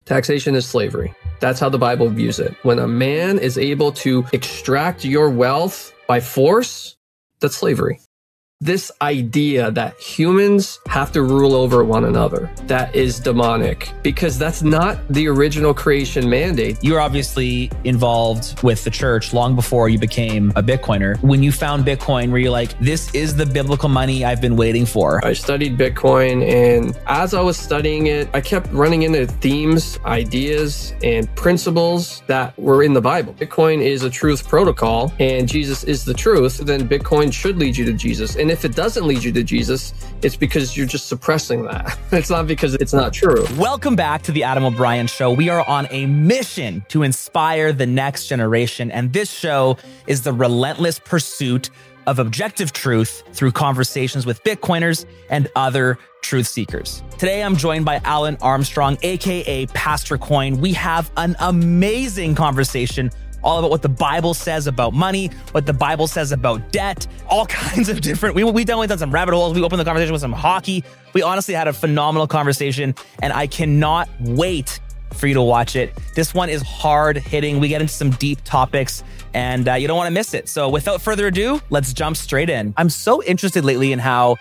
Taxation is slavery. That's how the Bible views it. When a man is able to extract your wealth by force, that's slavery. This idea that humans have to rule over one another, that is demonic, because that's not the original creation mandate. You were obviously involved with the church long before you became a Bitcoiner. When you found Bitcoin, were you like, this is the biblical money I've been waiting for? I studied Bitcoin, and as I was studying it, I kept running into themes, ideas, and principles that were in the Bible. Bitcoin is a truth protocol, and Jesus is the truth. Then Bitcoin should lead you to Jesus. And if it doesn't lead you to Jesus, it's because you're just suppressing that. It's not because it's not true. Welcome back to the Adam O'Brien Show. We are on a mission to inspire the next generation, and this show is the relentless pursuit of objective truth through conversations with Bitcoiners and other truth seekers. Today, I'm joined by Alan Armstrong, aka Pastor Coin. We have an amazing conversation all about what the Bible says about money, what the Bible says about debt, all kinds of different, we definitely done some rabbit holes. We opened the conversation with some hockey. We honestly had a phenomenal conversation, and I cannot wait for you to watch it. This one is hard hitting. We get into some deep topics, and you don't want to miss it. So without further ado, let's jump straight in. I'm so interested lately in how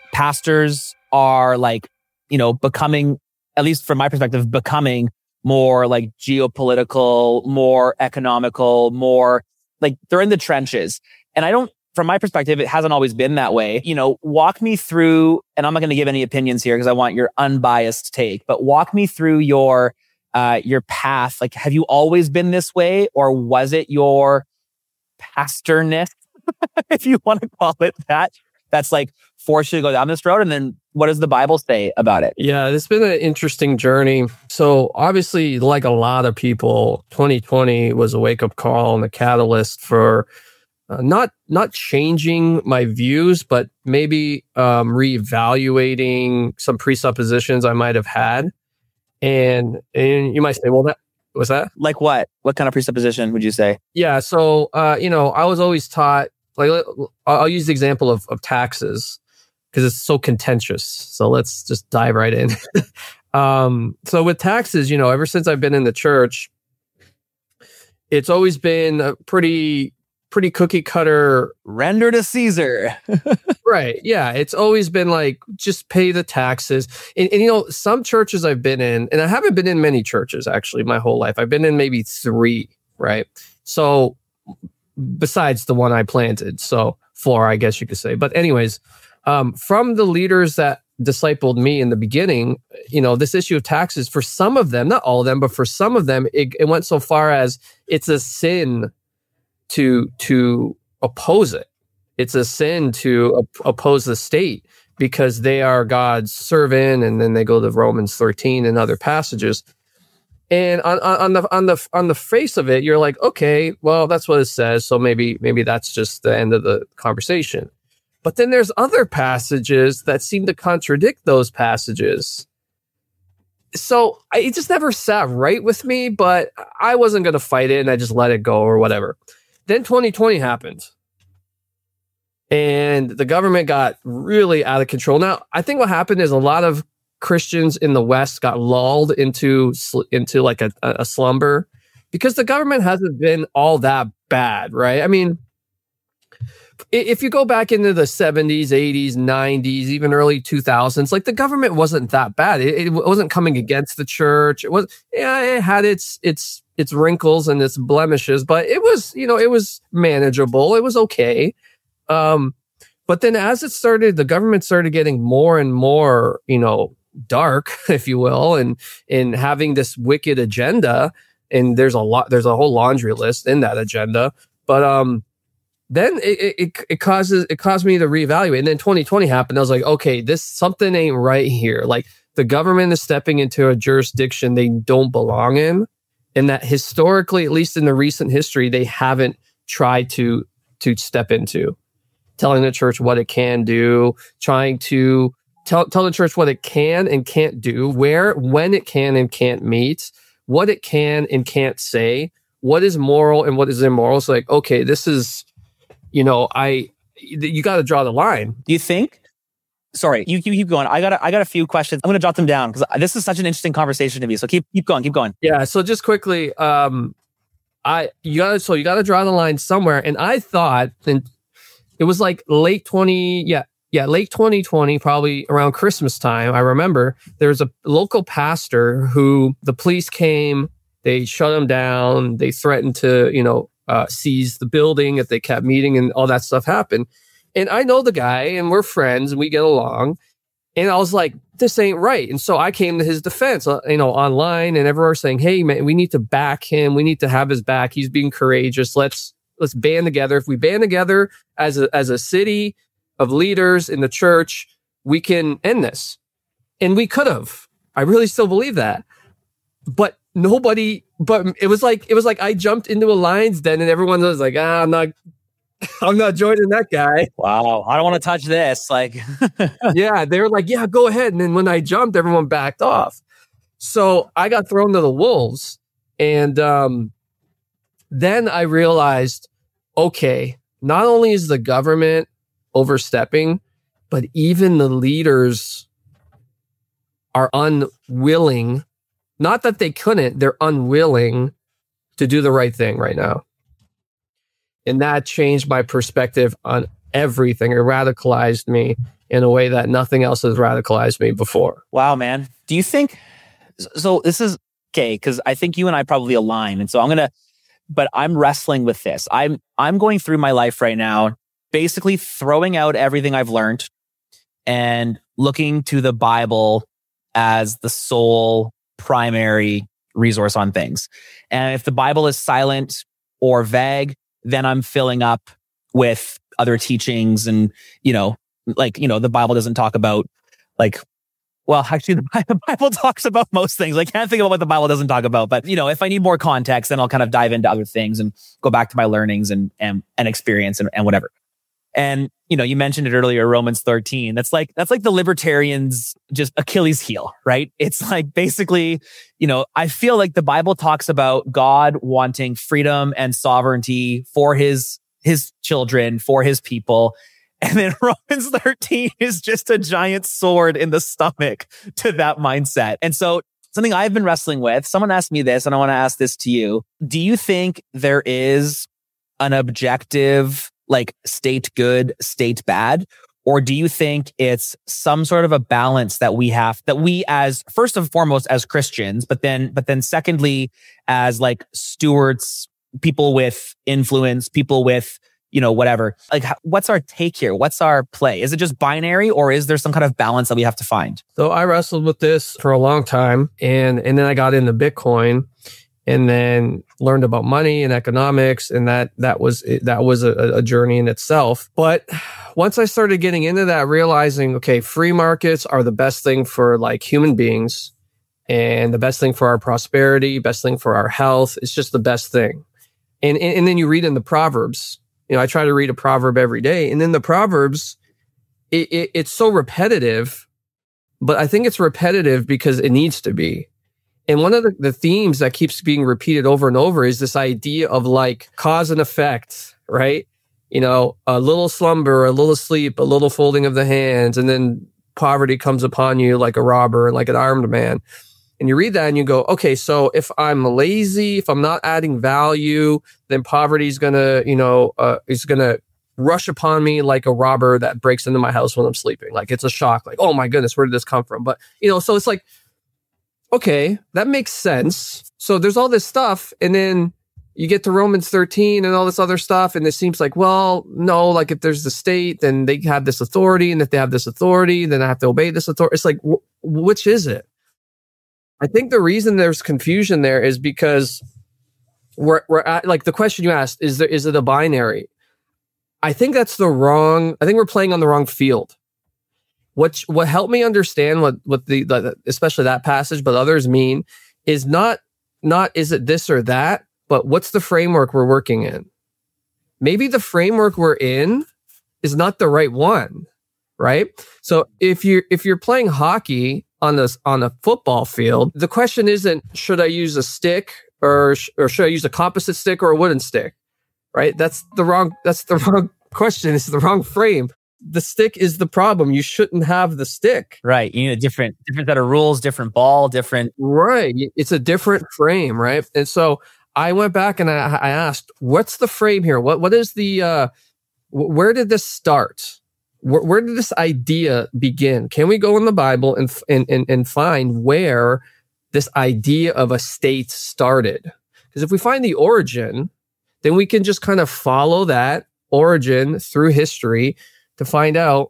pastors are becoming, at least from my perspective, becoming more like geopolitical, more economical, more like they're in the trenches. And from my perspective, it hasn't always been that way. Walk me through, and I'm not going to give any opinions here because I want your unbiased take, but walk me through your path. Like, have you always been this way, or was it your pastorness, if you want to call it that, that's like forced you to go down this road? And then what does the Bible say about it? Yeah, it's been an interesting journey. So obviously, like a lot of people, 2020 was a wake-up call and a catalyst for not changing my views, but maybe reevaluating some presuppositions I might have had. And you might say, well, that was that? Like what? What kind of presupposition would you say? Yeah, so I was always taught, like, I'll use the example of taxes, because it's so contentious. So let's just dive right in. So with taxes, ever since I've been in the church, it's always been a pretty cookie cutter. Render to Caesar. Right. Yeah. It's always been like, just pay the taxes. And some churches I've been in, and I haven't been in many churches actually my whole life. I've been in maybe 3, right? So besides the one I planted. So 4, I guess you could say. But anyways, from the leaders that discipled me in the beginning, this issue of taxes, for some of them, not all of them, but for some of them, it went so far as it's a sin to oppose it. It's a sin to oppose the state because they are God's servant. And then they go to Romans 13 and other passages. And on the face of it, you're like, okay, well, that's what it says. So maybe that's just the end of the conversation. But then there's other passages that seem to contradict those passages. So it just never sat right with me, but I wasn't going to fight it and I just let it go or whatever. Then 2020 happened. And the government got really out of control. Now, I think what happened is a lot of Christians in the West got lulled into like a slumber because the government hasn't been all that bad, right? I mean, if you go back into the 70s, 80s, 90s, even early 2000s, like the government wasn't that bad. It wasn't coming against the church. It had its wrinkles and its blemishes, but it was, it was manageable. It was okay. But then as the government started getting more and more, dark, if you will, and having this wicked agenda, and there's a whole laundry list in that agenda, but then it caused me to reevaluate. And then 2020 happened. I was like, okay, something ain't right here. Like the government is stepping into a jurisdiction they don't belong in, and that historically, at least in the recent history, they haven't tried to step into, telling the church what it can do, trying to tell the church what it can and can't do, when it can and can't meet, what it can and can't say, what is moral and what is immoral. It's like, okay, this is, you got to draw the line. Do you think sorry, you keep going. I got a few questions. I'm going to jot them down because this is such an interesting conversation to me. So keep going. Yeah. So just quickly, you gotta draw the line somewhere. And I thought, and it was like late 2020, probably around Christmas time. I remember there was a local pastor who the police came, they shut him down, they threatened to, seize the building if they kept meeting, and all that stuff happened. And I know the guy, and we're friends, and we get along. And I was like, this ain't right. And so I came to his defense, online, and everyone was saying, hey, man, we need to back him. We need to have his back. He's being courageous. Let's band together. If we band together as a city of leaders in the church, we can end this. And we could have. I really still believe that. But it was like I jumped into a lion's den, and everyone was like, I'm not joining that guy. Wow. I don't want to touch this. Like, yeah, they were like, yeah, go ahead. And then when I jumped, everyone backed off. So I got thrown to the wolves. And then I realized, okay, not only is the government overstepping, but even the leaders are unwilling. Not that they couldn't, they're unwilling to do the right thing right now. And that changed my perspective on everything. It radicalized me in a way that nothing else has radicalized me before. Wow, man. Do you think, so this is, okay, because I think you and I probably align. And so but I'm wrestling with this. I'm going through my life right now, basically throwing out everything I've learned and looking to the Bible as the sole primary resource on things. And if the Bible is silent or vague, then I'm filling up with other teachings and, the Bible doesn't talk about actually the Bible talks about most things. I can't think about what the Bible doesn't talk about, but if I need more context, then I'll kind of dive into other things and go back to my learnings and experience and whatever. And, you mentioned it earlier, Romans 13. That's like the libertarians' just Achilles heel, right? It's like basically, I feel like the Bible talks about God wanting freedom and sovereignty for his children, for his people. And then Romans 13 is just a giant sword in the stomach to that mindset. And so something I've been wrestling with, someone asked me this, and I want to ask this to you. Do you think there is an objective state good, state bad? Or do you think it's some sort of a balance that we as first and foremost as Christians, but then secondly, as stewards, people with influence, people with, whatever, what's our take here? What's our play? Is it just binary, or is there some kind of balance that we have to find? So I wrestled with this for a long time, and then I got into Bitcoin, and then learned about money and economics, and that was a journey in itself. But once I started getting into that, realizing, okay, free markets are the best thing for human beings, and the best thing for our prosperity, best thing for our health. It's just the best thing. And then you read in the Proverbs. I try to read a proverb every day, and in the Proverbs, it's so repetitive, but I think it's repetitive because it needs to be. And one of the themes that keeps being repeated over and over is this idea of cause and effect, right? A little slumber, a little sleep, a little folding of the hands, and then poverty comes upon you like a robber and like an armed man. And you read that and you go, okay, so if I'm lazy, if I'm not adding value, then poverty is gonna rush upon me like a robber that breaks into my house when I'm sleeping. It's a shock. Oh my goodness, where did this come from? But so it's okay, that makes sense. So there's all this stuff, and then you get to Romans 13 and all this other stuff, and it seems no, if there's the state, then they have this authority, and if they have this authority, then I have to obey this authority. It's which is it? I think the reason there's confusion there is because we're at, the question you asked, is it a binary? I think I think we're playing on the wrong field. What helped me understand what the especially that passage, but others mean, is not is it this or that, but what's the framework we're working in? Maybe the framework we're in is not the right one, right? So if you're playing hockey on a football field, the question isn't, should I use a stick or should I use a composite stick or a wooden stick, right? That's the wrong question. It's the wrong frame. the stick is the problem. You shouldn't have the stick. Right. You need a different set of rules, different ball, different. Right. It's a different frame, right? And so I went back and I asked, what's the frame here? What is the, where did this start? Where did this idea begin? Can we go in the Bible and find where this idea of a state started? Because if we find the origin, then we can just kind of follow that origin through history to find out,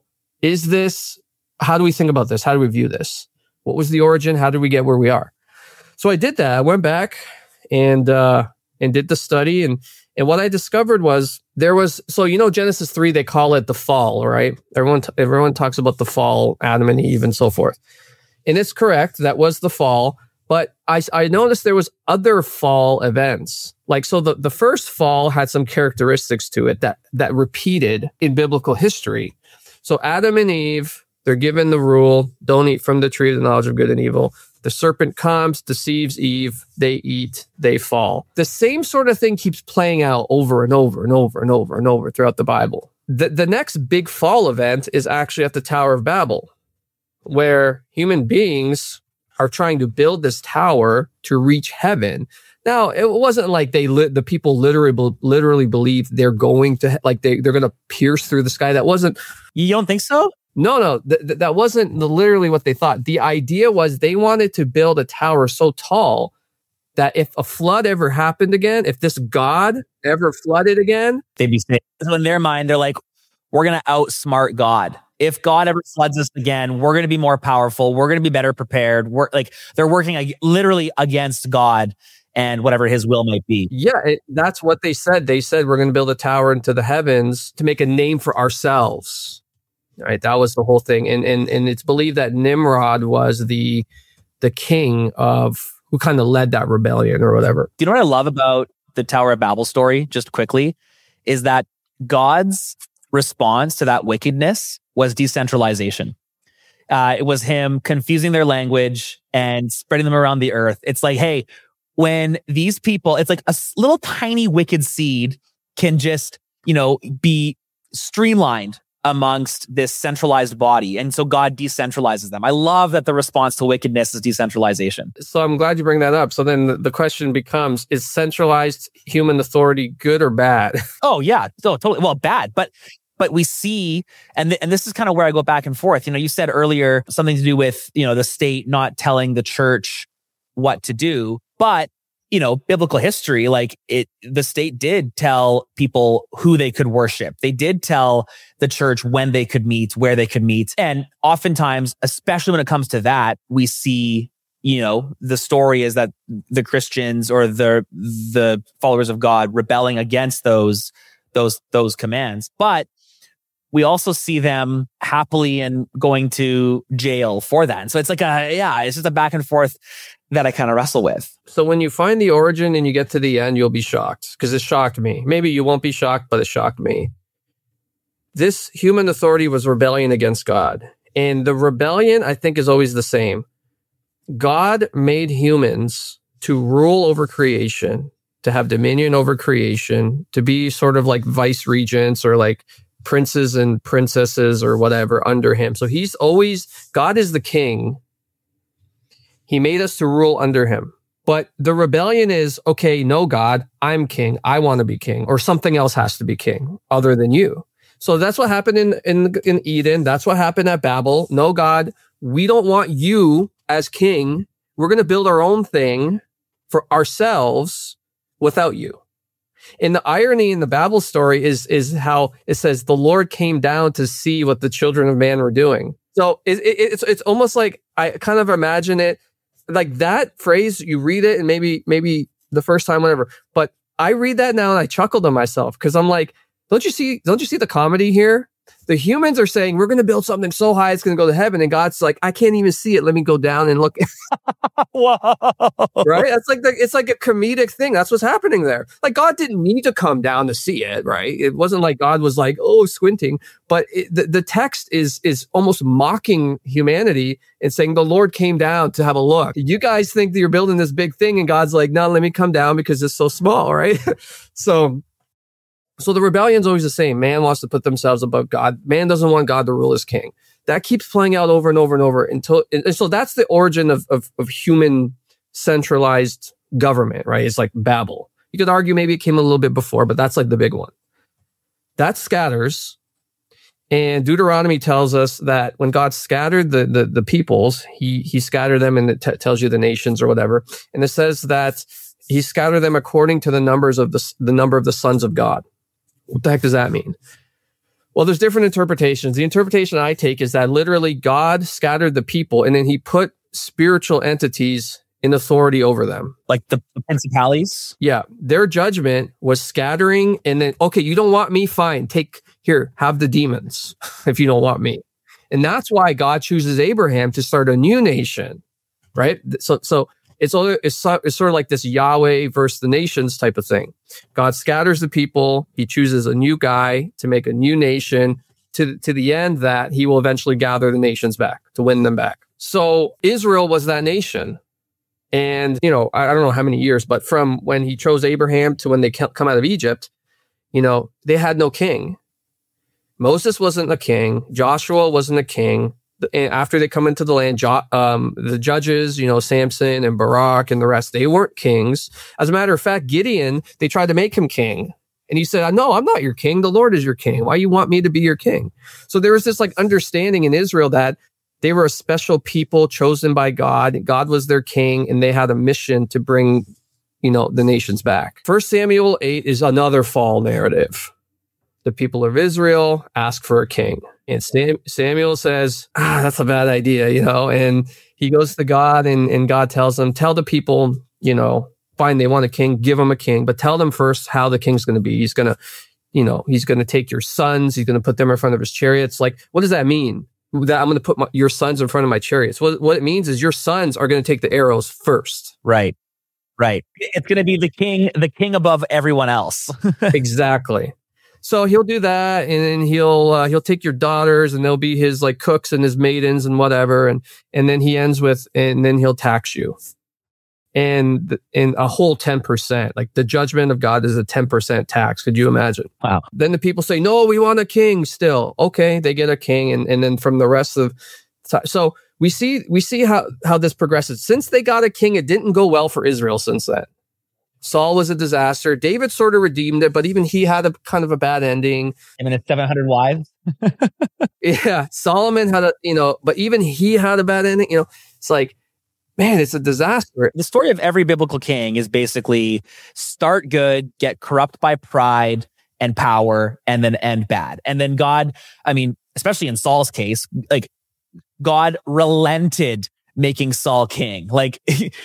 how do we think about this? How do we view this? What was the origin? How did we get where we are? So I did that. I went back and did the study. And what I discovered was Genesis 3, they call it the fall, right? Everyone talks about the fall, Adam and Eve and so forth. And it's correct. That was the fall. But I noticed there was other fall events. Like, so the first fall had some characteristics to it that repeated in biblical history. So Adam and Eve, they're given the rule, don't eat from the tree of the knowledge of good and evil. The serpent comes, deceives Eve, they eat, they fall. The same sort of thing keeps playing out over and over and over and over and over throughout the Bible. The next big fall event is actually at the Tower of Babel, where human beings are trying to build this tower to reach heaven. Now, it wasn't like the people literally believed they're going to, they're going to pierce through the sky. That wasn't. You don't think so? No, that wasn't literally what they thought. The idea was they wanted to build a tower so tall that if a flood ever happened again, if this God ever flooded again, they'd be safe. So in their mind, they're like, we're going to outsmart God. If God ever floods us again, we're going to be more powerful. We're going to be better prepared. They're working literally against God and whatever his will might be. Yeah, that's what they said. They said, we're going to build a tower into the heavens to make a name for ourselves. Right, that was the whole thing. And it's believed that Nimrod was the king who kind of led that rebellion or whatever. Do you know what I love about the Tower of Babel story, just quickly, is that God's response to that wickedness was decentralization. It was him confusing their language and spreading them around the earth. It's like, hey, when these people, it's like a little tiny wicked seed can just, be streamlined amongst this centralized body. And so God decentralizes them. I love that the response to wickedness is decentralization. So I'm glad you bring that up. So then the question becomes, is centralized human authority good or bad? Oh, yeah. So totally. Well, bad. But we see, and this is kind of where I go back and forth. You said earlier something to do with, the state not telling the church what to do. But, biblical history, the state did tell people who they could worship. They did tell the church when they could meet, where they could meet. And oftentimes, especially when it comes to that, we see, the story is that the Christians or the followers of God rebelling against those commands. But we also see them happily and going to jail for that. And so it's it's just a back and forth that I kind of wrestle with. So when you find the origin and you get to the end, you'll be shocked because it shocked me. Maybe you won't be shocked, but it shocked me. This human authority was rebellion against God. And the rebellion, I think, is always the same. God made humans to rule over creation, to have dominion over creation, to be sort of like vice regents or like princes and princesses or whatever under him. So God is the king. He made us to rule under him. But the rebellion is, okay, no, God, I'm king. I want to be king. Or something else has to be king other than you. So that's what happened in Eden. That's what happened at Babel. No, God, we don't want you as king. We're going to build our own thing for ourselves without you. And the irony in the Babel story is how it says the Lord came down to see what the children of man were doing. So it's almost like I kind of imagine it like that phrase. You read it and maybe the first time, whatever. But I read that now and I chuckle to myself because I'm like, don't you see the comedy here? The humans are saying, we're going to build something so high it's going to go to heaven. And God's like, I can't even see it. Let me go down and look. Whoa. Right? It's like a comedic thing. That's what's happening there. Like God didn't need to come down to see it, right? It wasn't like God was like, squinting. But the text is almost mocking humanity and saying the Lord came down to have a look. You guys think that you're building this big thing and God's like, no, let me come down because it's so small, right? So So the rebellion's always the same. Man wants to put themselves above God. Man doesn't want God to rule as king. That keeps playing out over and over and over and so that's the origin of human centralized government, right? It's like Babel. You could argue maybe it came a little bit before, but that's like the big one. That scatters. And Deuteronomy tells us that when God scattered the peoples, he scattered them, and it tells you the nations or whatever. And it says that he scattered them according to the numbers of the number of the sons of God. What the heck does that mean? Well, there's different interpretations. The interpretation I take is that literally God scattered the people, and then he put spiritual entities in authority over them. Like the principalities? Yeah. Their judgment was scattering, and then, okay, you don't want me? Fine. Have the demons if you don't want me. And that's why God chooses Abraham to start a new nation, right? So it's sort of like this Yahweh versus the nations type of thing. God scatters the people. He chooses a new guy to make a new nation to the end that he will eventually gather the nations back, to win them back. So Israel was that nation. And, I don't know how many years, but from when he chose Abraham to when they come out of Egypt, they had no king. Moses wasn't a king. Joshua wasn't a king. After they come into the land, the judges, Samson and Barak and the rest, they weren't kings. As a matter of fact, Gideon, they tried to make him king. And he said, no, I'm not your king. The Lord is your king. Why you want me to be your king? So there was this like understanding in Israel that they were a special people chosen by God. God was their king, and they had a mission to bring, the nations back. 1 Samuel 8 is another fall narrative. The people of Israel ask for a king. And Samuel says, that's a bad idea, and he goes to God, and God tells him, tell the people, fine, they want a king, give them a king, but tell them first how the king's going to be. He's going to, he's going to take your sons. He's going to put them in front of his chariots. Like, what does that mean? That I'm going to put your sons in front of my chariots. What it means is your sons are going to take the arrows first. Right. It's going to be the king above everyone else. Exactly. So he'll do that, and then he'll take your daughters, and they'll be his like cooks and his maidens and whatever, and then he ends with, and then he'll tax you, and a whole 10%. Like the judgment of God is a 10% tax. Could you imagine? Wow. Then the people say, no, we want a king still. Okay, they get a king, and then from the rest of, so we see how this progresses. Since they got a king, it didn't go well for Israel since then. Saul was a disaster. David sort of redeemed it, but even he had a kind of a bad ending. I mean, it's 700 wives. Yeah. Solomon had but even he had a bad ending. It's like, man, it's a disaster. The story of every biblical king is basically start good, get corrupt by pride and power, and then end bad. And then God, I mean, especially in Saul's case, like God relented making Saul king. Like,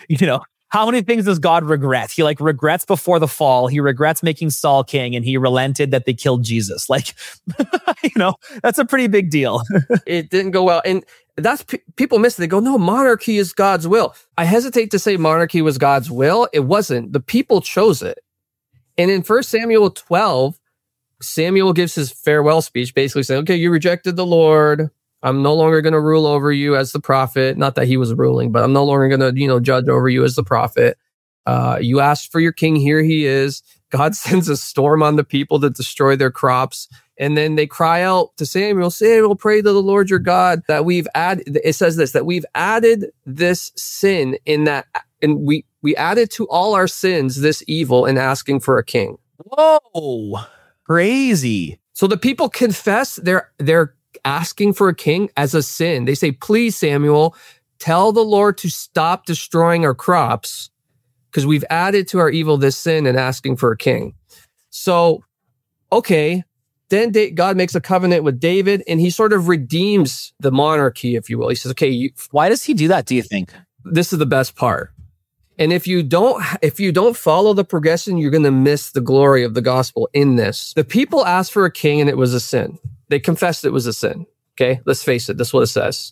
how many things does God regret? He regrets before the fall. He regrets making Saul king, and he relented that they killed Jesus. Like, that's a pretty big deal. It didn't go well. And that's people miss it. They go, no, monarchy is God's will. I hesitate to say monarchy was God's will. It wasn't. The people chose it. And in 1 Samuel 12, Samuel gives his farewell speech, basically saying, okay, you rejected the Lord. I'm no longer going to rule over you as the prophet. Not that he was ruling, but I'm no longer going to, judge over you as the prophet. You asked for your king. Here he is. God sends a storm on the people to destroy their crops. And then they cry out to Samuel, pray to the Lord your God that we've added. It says this, that we've added this sin and we added to all our sins this evil in asking for a king. Whoa, crazy. So the people confess they're asking for a king as a sin. They say, please, Samuel, tell the Lord to stop destroying our crops because we've added to our evil this sin and asking for a king. So, okay, then God makes a covenant with David, and he sort of redeems the monarchy, if you will. He says, okay, why does he do that, do you think? This is the best part. And if you don't follow the progression, you're going to miss the glory of the gospel in this. The people asked for a king, and it was a sin. They confessed it was a sin. Okay, let's face it. That's what it says.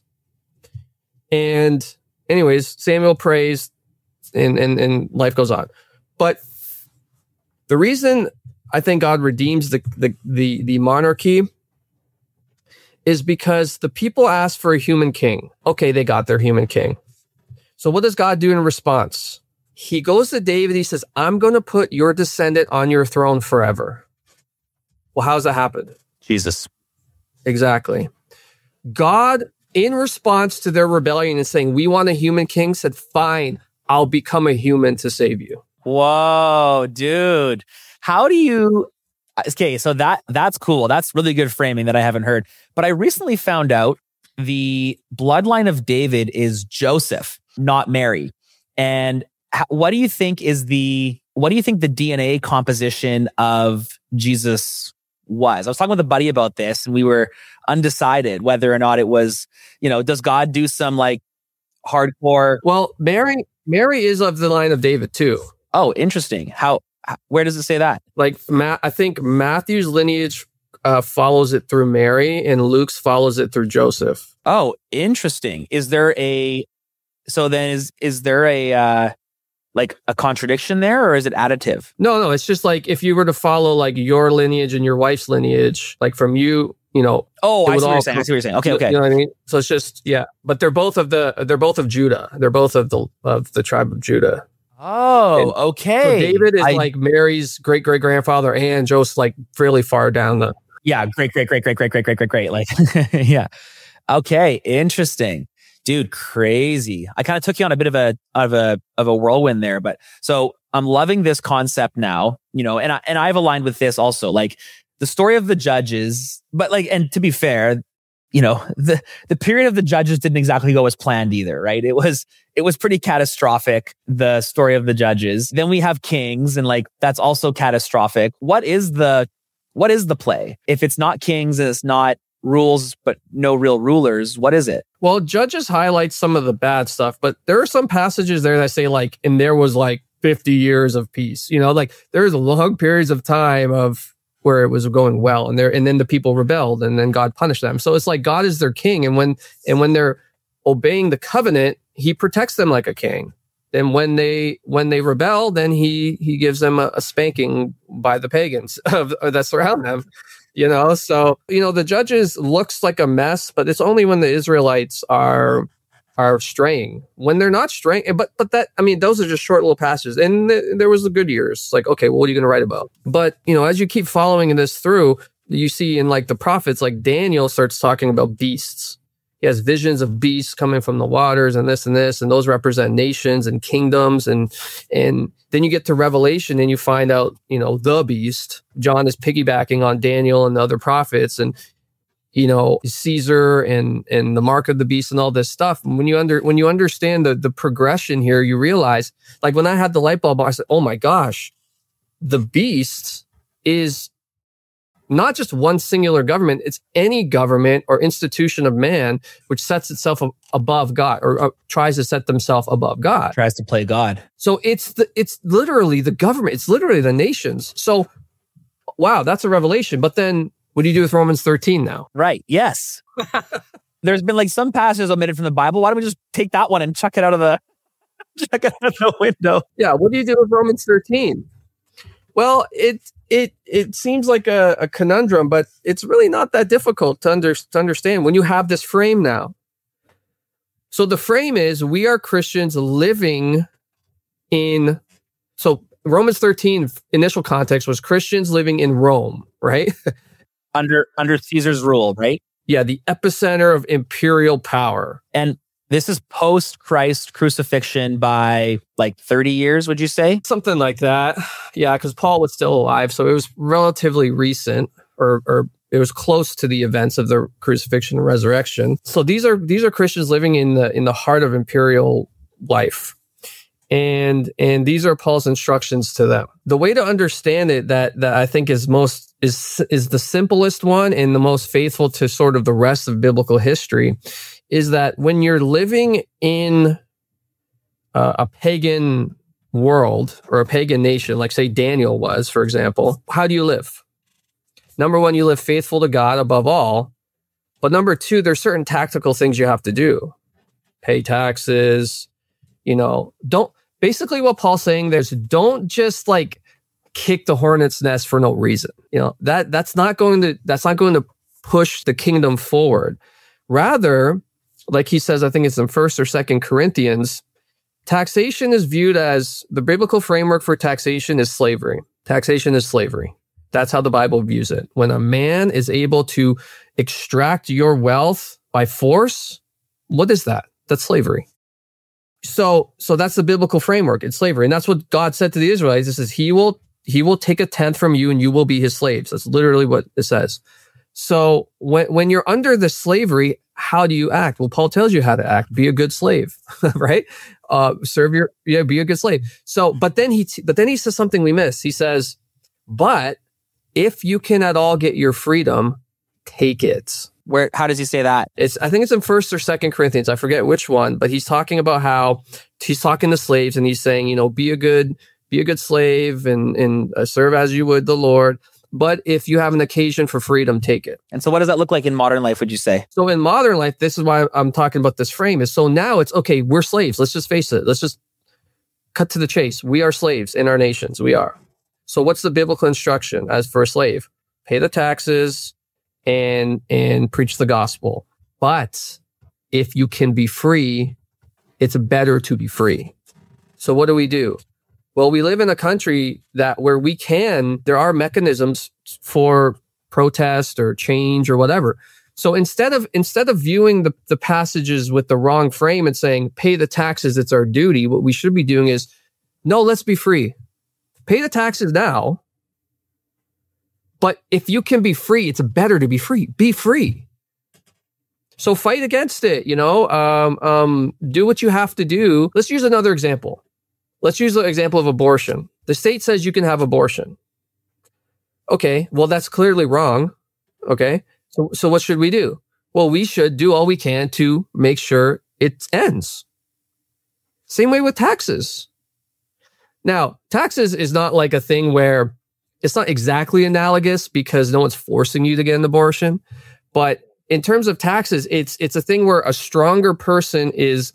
And anyways, Samuel prays, and life goes on. But the reason I think God redeems the monarchy is because the people asked for a human king. Okay, they got their human king. So what does God do in response? He goes to David. He says, I'm going to put your descendant on your throne forever. Well, how's that happened? Jesus. Exactly. God, in response to their rebellion and saying, we want a human king, said, fine, I'll become a human to save you. Whoa, dude. How do you... Okay, so that's cool. That's really good framing that I haven't heard. But I recently found out the bloodline of David is Joseph, not Mary. And what do you think the DNA composition of Jesus was? I was talking with a buddy about this, and we were undecided whether or not it was, does God do some like hardcore? Well, Mary is of the line of David too. Oh, interesting. Where does it say that? Like, I think Matthew's lineage follows it through Mary, and Luke's follows it through Joseph. Oh, interesting. Is there a like a contradiction there, or is it additive? No, it's just like if you were to follow like your lineage and your wife's lineage, like from you, Oh, I see what you're saying. Okay. You know what I mean? So it's just, yeah. But they're both of Judah. They're both of the tribe of Judah. Oh, okay. So David is like Mary's great grandfather, and Joseph like fairly far down the. Yeah, great. Like, yeah. Okay, interesting, dude. Crazy. I kind of took you on a bit of a whirlwind there, but so I'm loving this concept now. And I've aligned with this also, like the story of the judges. But like, and to be fair, the period of the judges didn't exactly go as planned either, right? It was pretty catastrophic, the story of the judges. Then we have kings, and like that's also catastrophic. What is the play? If it's not kings and it's not rules, but no real rulers, what is it? Well, Judges highlights some of the bad stuff, but there are some passages there that say like, and there was like 50 years of peace. Like there's long periods of time of where it was going well, and then the people rebelled, and then God punished them. So it's like God is their king, and when they're obeying the covenant, He protects them like a king. And when they rebel, then he gives them a spanking by the pagans that surround them. So the Judges looks like a mess, but it's only when the Israelites are straying. When they're not straying, but that, I mean, those are just short little passages. And there was the good years. Like, okay, well, what are you going to write about? But as you keep following this through, you see in like the prophets, like Daniel starts talking about beasts. He has visions of beasts coming from the waters and this, and those represent nations and kingdoms. And then you get to Revelation and you find out, the beast. John is piggybacking on Daniel and the other prophets, and, Caesar and the mark of the beast and all this stuff. And when you understand the progression here, you realize, like when I had the light bulb, I said, oh my gosh, the beast is not just one singular government, it's any government or institution of man which sets itself above God, or tries to set themselves above God. Tries to play God. So it's literally the government. It's literally the nations. So, wow, that's a revelation. But then what do you do with Romans 13 now? Right. Yes. There's been like some passages omitted from the Bible. Why don't we just take that one and chuck it out of the window? Yeah. What do you do with Romans 13? Well, it seems like a conundrum, but it's really not that difficult to understand when you have this frame now. So the frame is, we are Christians living in, so Romans 13 initial context was Christians living in Rome, right? Under Caesar's rule, right? Yeah, the epicenter of imperial power. And this is post-Christ crucifixion by like 30 years, would you say? Something like that. Yeah, because Paul was still alive. So it was relatively recent, or it was close to the events of the crucifixion and resurrection. So these are Christians living in the heart of imperial life. And these are Paul's instructions to them. The way to understand it that I think is the simplest one and the most faithful to sort of the rest of biblical history is that when you're living in a pagan world or a pagan nation, like say Daniel was, for example, how do you live? Number one, you live faithful to God above all. But number two, there's certain tactical things you have to do. Pay taxes, basically what Paul's saying there's, don't just like kick the hornet's nest for no reason. That's not going to push the kingdom forward. Rather, like he says, I think it's in 1st or 2nd Corinthians, taxation is viewed as, the biblical framework for taxation is slavery. Taxation is slavery. That's how the Bible views it. When a man is able to extract your wealth by force, what is that? That's slavery. So that's the biblical framework. It's slavery. And that's what God said to the Israelites. It says, he will take a tenth from you and you will be his slaves. That's literally what it says. So when you're under the slavery, how do you act? Well, Paul tells you how to act. Be a good slave, right? Be a good slave. So, but then he says something we miss. He says, but if you can at all get your freedom, take it. How does he say that? I think it's in 1st or 2nd Corinthians. I forget which one, but he's talking about how he's talking to slaves and he's saying, be a good slave and serve as you would the Lord. But if you have an occasion for freedom, take it. And so what does that look like in modern life, would you say? So in modern life, this is why I'm talking about this frame is so now it's okay. We're slaves. Let's just face it. Let's just cut to the chase. We are slaves in our nations. We are. So what's the biblical instruction as for a slave? Pay the taxes and preach the gospel. But if you can be free, it's better to be free. So what do? Well, we live in a country where there are mechanisms for protest or change or whatever. So instead of viewing the passages with the wrong frame and saying, pay the taxes, it's our duty, what we should be doing is, no, let's be free. Pay the taxes now. But if you can be free, it's better to be free. Be free. So fight against it, do what you have to do. Let's use another example. Let's use the example of abortion. The state says you can have abortion. Okay, well, that's clearly wrong. Okay, so what should we do? Well, we should do all we can to make sure it ends. Same way with taxes. Now, taxes is not like a thing where it's not exactly analogous because no one's forcing you to get an abortion. But in terms of taxes, it's a thing where a stronger person is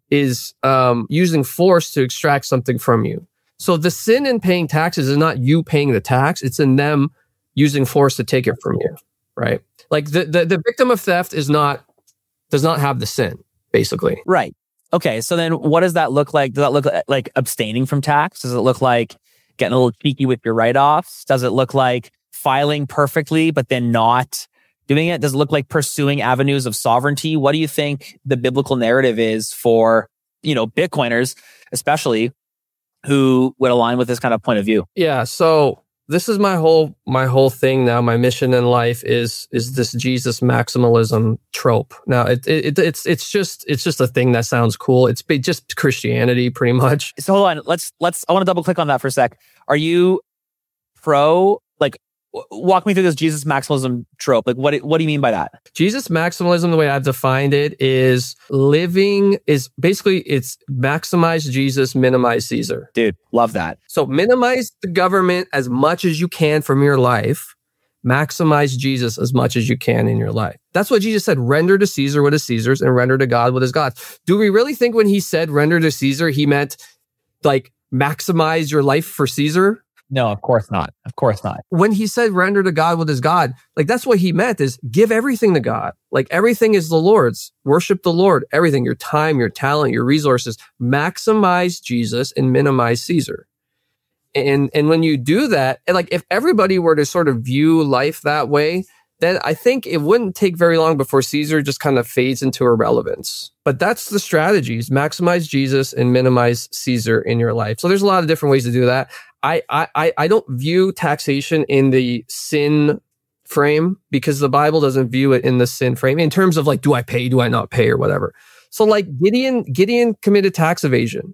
using force to extract something from you. So the sin in paying taxes is not you paying the tax; it's in them using force to take it from you, right? Like the victim of theft does not have the sin, basically. Right. Okay. So then, what does that look like? Does that look like abstaining from tax? Does it look like getting a little cheeky with your write-offs? Does it look like filing perfectly but then not doing it? Does it look like pursuing avenues of sovereignty? What do you think the biblical narrative is for, Bitcoiners, especially, who would align with this kind of point of view? Yeah. So this is my whole thing now. My mission in life is this Jesus maximalism trope. Now it's just a thing that sounds cool. It's just Christianity pretty much. So hold on. I want to double click on that for a sec. Are you pro, walk me through this Jesus maximalism trope. What do you mean by that? Jesus maximalism, the way I've defined it, it's maximize Jesus, minimize Caesar. Dude, love that. So minimize the government as much as you can from your life. Maximize Jesus as much as you can in your life. That's what Jesus said. Render to Caesar what is Caesar's and render to God what is God's. Do we really think when he said render to Caesar, he meant maximize your life for Caesar? No, of course not. Of course not. When he said render to God what is God, that's what he meant is give everything to God. Everything is the Lord's. Worship the Lord. Everything, your time, your talent, your resources. Maximize Jesus and minimize Caesar. And when you do that, if everybody were to sort of view life that way, then I think it wouldn't take very long before Caesar just kind of fades into irrelevance. But that's the strategies: maximize Jesus and minimize Caesar in your life. So there's a lot of different ways to do that. I don't view taxation in the sin frame because the Bible doesn't view it in the sin frame in terms of do I pay, do I not pay, or whatever. So Gideon committed tax evasion.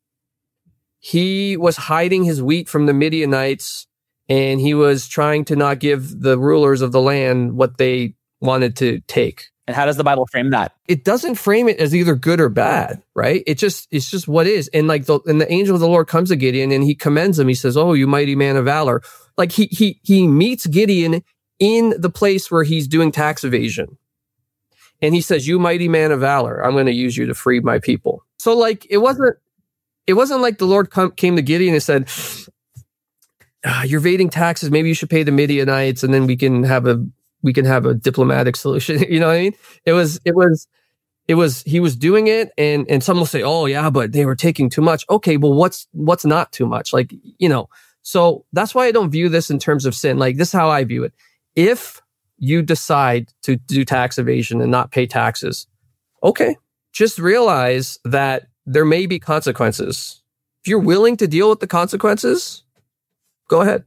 He was hiding his wheat from the Midianites, and he was trying to not give the rulers of the land what they wanted to take. And how does the Bible frame that? It doesn't frame it as either good or bad, right? It's just what is. And the angel of the Lord comes to Gideon and he commends him. He says, "Oh, you mighty man of valor." He meets Gideon in the place where he's doing tax evasion. And he says, "You mighty man of valor, I'm going to use you to free my people." So it wasn't like the Lord came to Gideon and said, "You're evading taxes. Maybe you should pay the Midianites, and then we can have a diplomatic solution." You know what I mean? It was he was doing it, and some will say, "Oh yeah, but they were taking too much." Okay, well, what's not too much? So that's why I don't view this in terms of sin. Like, this is how I view it. If you decide to do tax evasion and not pay taxes, okay, just realize that there may be consequences. If you're willing to deal with the consequences, go ahead.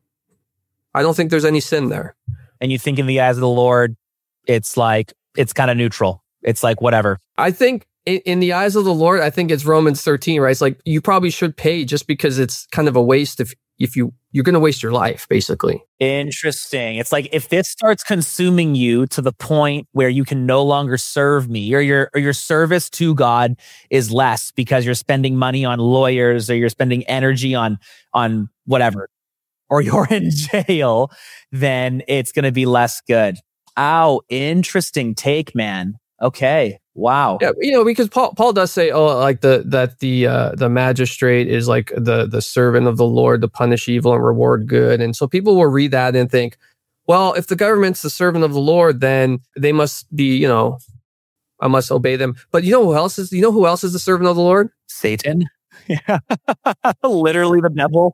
I don't think there's any sin there. And you think in the eyes of the Lord, it's like, it's kind of neutral. It's like, whatever. I think in the eyes of the Lord, I think it's Romans 13, right? It's like, you probably should pay just because it's kind of a waste if you're going to waste your life, basically. Interesting. It's like, if this starts consuming you to the point where you can no longer serve me, or your service to God is less because you're spending money on lawyers, or you're spending energy on whatever, or you're in jail, then it's going to be less good. Ow, interesting take, man. Okay. Wow. Yeah, because Paul does say, like the magistrate is like the servant of the Lord to punish evil and reward good. And so people will read that and think, well, if the government's the servant of the Lord, then they must be, I must obey them. But you know who else is the servant of the Lord? Satan. Yeah. Literally the devil.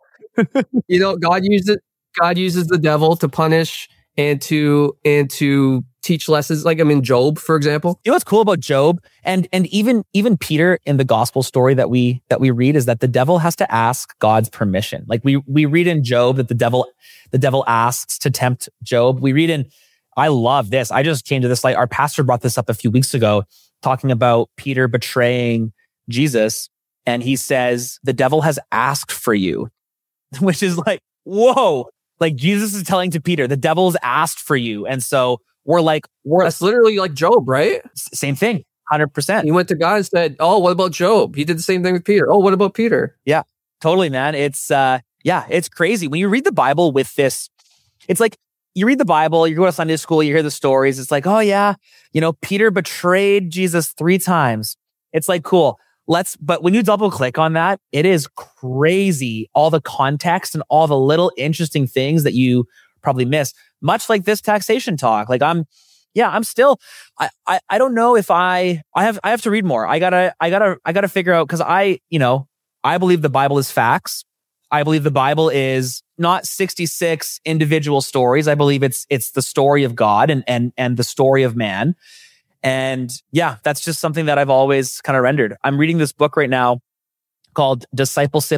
God uses the devil to punish and to teach lessons, like in Job, for example. You know what's cool about Job and even Peter in the gospel story that we read is that the devil has to ask God's permission. Like we read in Job that the devil asks to tempt Job. We read in, I love this. I just came to this, like our pastor brought this up a few weeks ago, talking about Peter betraying Jesus. And he says, the devil has asked for you, which is like, whoa. Like Jesus is telling to Peter, the devil's asked for you. And so that's literally like Job, right? Same thing. 100%. He went to God and said, oh, what about Job? He did the same thing with Peter. Oh, what about Peter? Yeah, totally, man. It's it's crazy. When you read the Bible with this, it's like you read the Bible, you go to Sunday school, you hear the stories. It's like, oh yeah, Peter betrayed Jesus 3 times. It's like, cool. But when you double click on that, it is crazy. All the context and all the little interesting things that you probably miss, much like this taxation talk. Like I'm still, I don't know if I have to read more. I gotta figure out, cause I believe the Bible is facts. I believe the Bible is not 66 individual stories. I believe it's the story of God and the story of man. And yeah, that's just something that I've always kind of rendered. I'm reading this book right now called Discipleship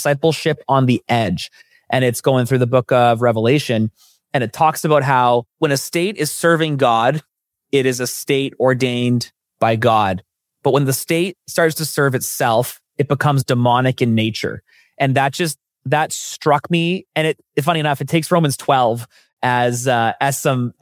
on the Edge. And it's going through the book of Revelation. And it talks about how when a state is serving God, it is a state ordained by God. But when the state starts to serve itself, it becomes demonic in nature. And that struck me. And it, funny enough, it takes Romans 12 as some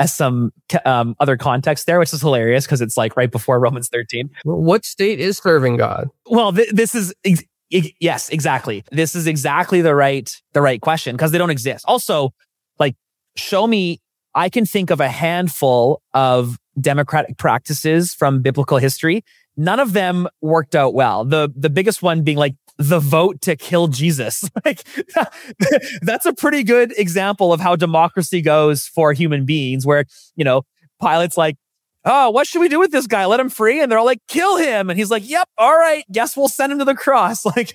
other context there, which is hilarious because it's like right before Romans 13. What state is serving God? Well, this is yes, exactly. This is exactly the right question because they don't exist. Also, like, show me. I can think of a handful of democratic practices from biblical history. None of them worked out well. The biggest one being like the vote to kill Jesus. Like that's a pretty good example of how democracy goes for human beings, where, Pilate's like, oh, what should we do with this guy? Let him free? And they're all like, kill him. And he's like, yep, all right, guess we'll send him to the cross. Like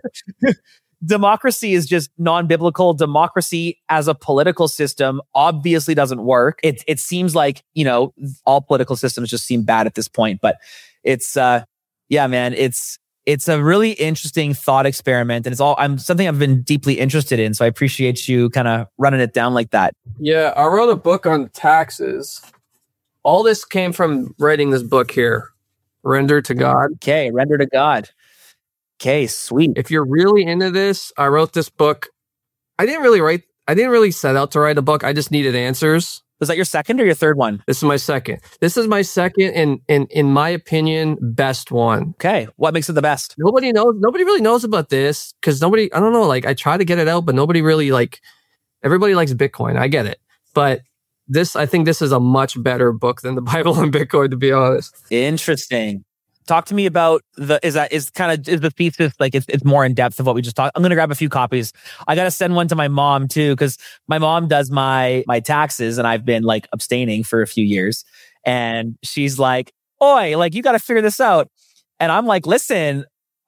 democracy is just non-biblical. Democracy as a political system obviously doesn't work. It seems like, all political systems just seem bad at this point, but it's, man, it's a really interesting thought experiment, and it's something I've been deeply interested in. So I appreciate you kind of running it down like that. Yeah, I wrote a book on taxes. All this came from writing this book here, Render to God. Okay, Render to God. Okay, sweet. If you're really into this, I wrote this book. I didn't really set out to write a book. I just needed answers. Was that your second or your third one? This is my second. This is my second and in my opinion, best one. Okay. What makes it the best? Nobody really knows about this because I don't know, like I try to get it out, but nobody really everybody likes Bitcoin. I get it. But I think this is a much better book than the Bible on Bitcoin, to be honest. Interesting. Talk to me about is the thesis, like it's more in depth of what we just talked. I'm going to grab a few copies. I got to send one to my mom too, because my mom does my taxes and I've been like abstaining for a few years. And she's like, oi, like you got to figure this out. And I'm like, listen,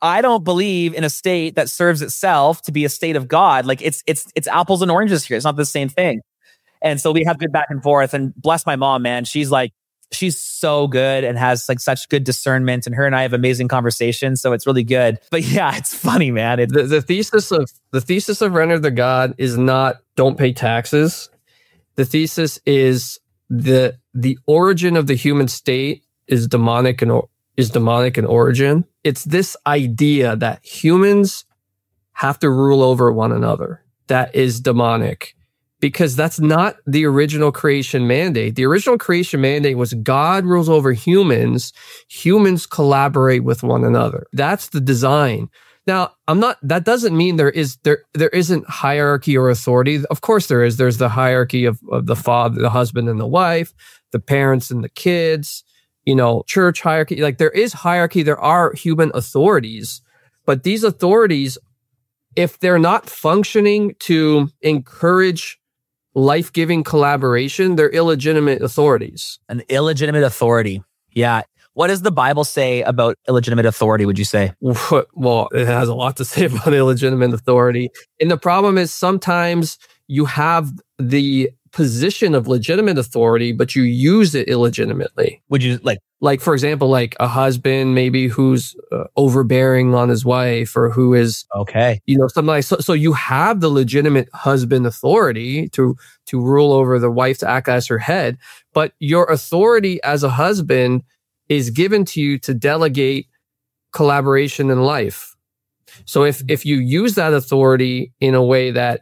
I don't believe in a state that serves itself to be a state of God. Like it's apples and oranges here. It's not the same thing. And so we have good back and forth, and bless my mom, man. She's so good and has like such good discernment, and her and I have amazing conversations. So it's really good. But yeah, it's funny, man. The thesis of Render the God is not don't pay taxes. The thesis is the origin of the human state is demonic in origin. It's this idea that humans have to rule over one another. That is demonic, because that's not the original creation mandate. The original creation mandate was God rules over humans. Humans collaborate with one another. That's the design. Now, that doesn't mean there isn't hierarchy or authority. Of course there is. There's the hierarchy of the father, the husband and the wife, the parents and the kids, church hierarchy. Like there is hierarchy. There are human authorities, but these authorities, if they're not functioning to encourage life-giving collaboration, they're illegitimate authorities. An illegitimate authority. Yeah. What does the Bible say about illegitimate authority, would you say? Well, it has a lot to say about illegitimate authority. And the problem is sometimes you have the position of legitimate authority, but you use it illegitimately. Would you like for example, like a husband maybe who's overbearing on his wife, or who is something like so you have the legitimate husband authority to rule over the wife, to act as her head, but your authority as a husband is given to you to delegate collaboration in life. So if you use that authority in a way that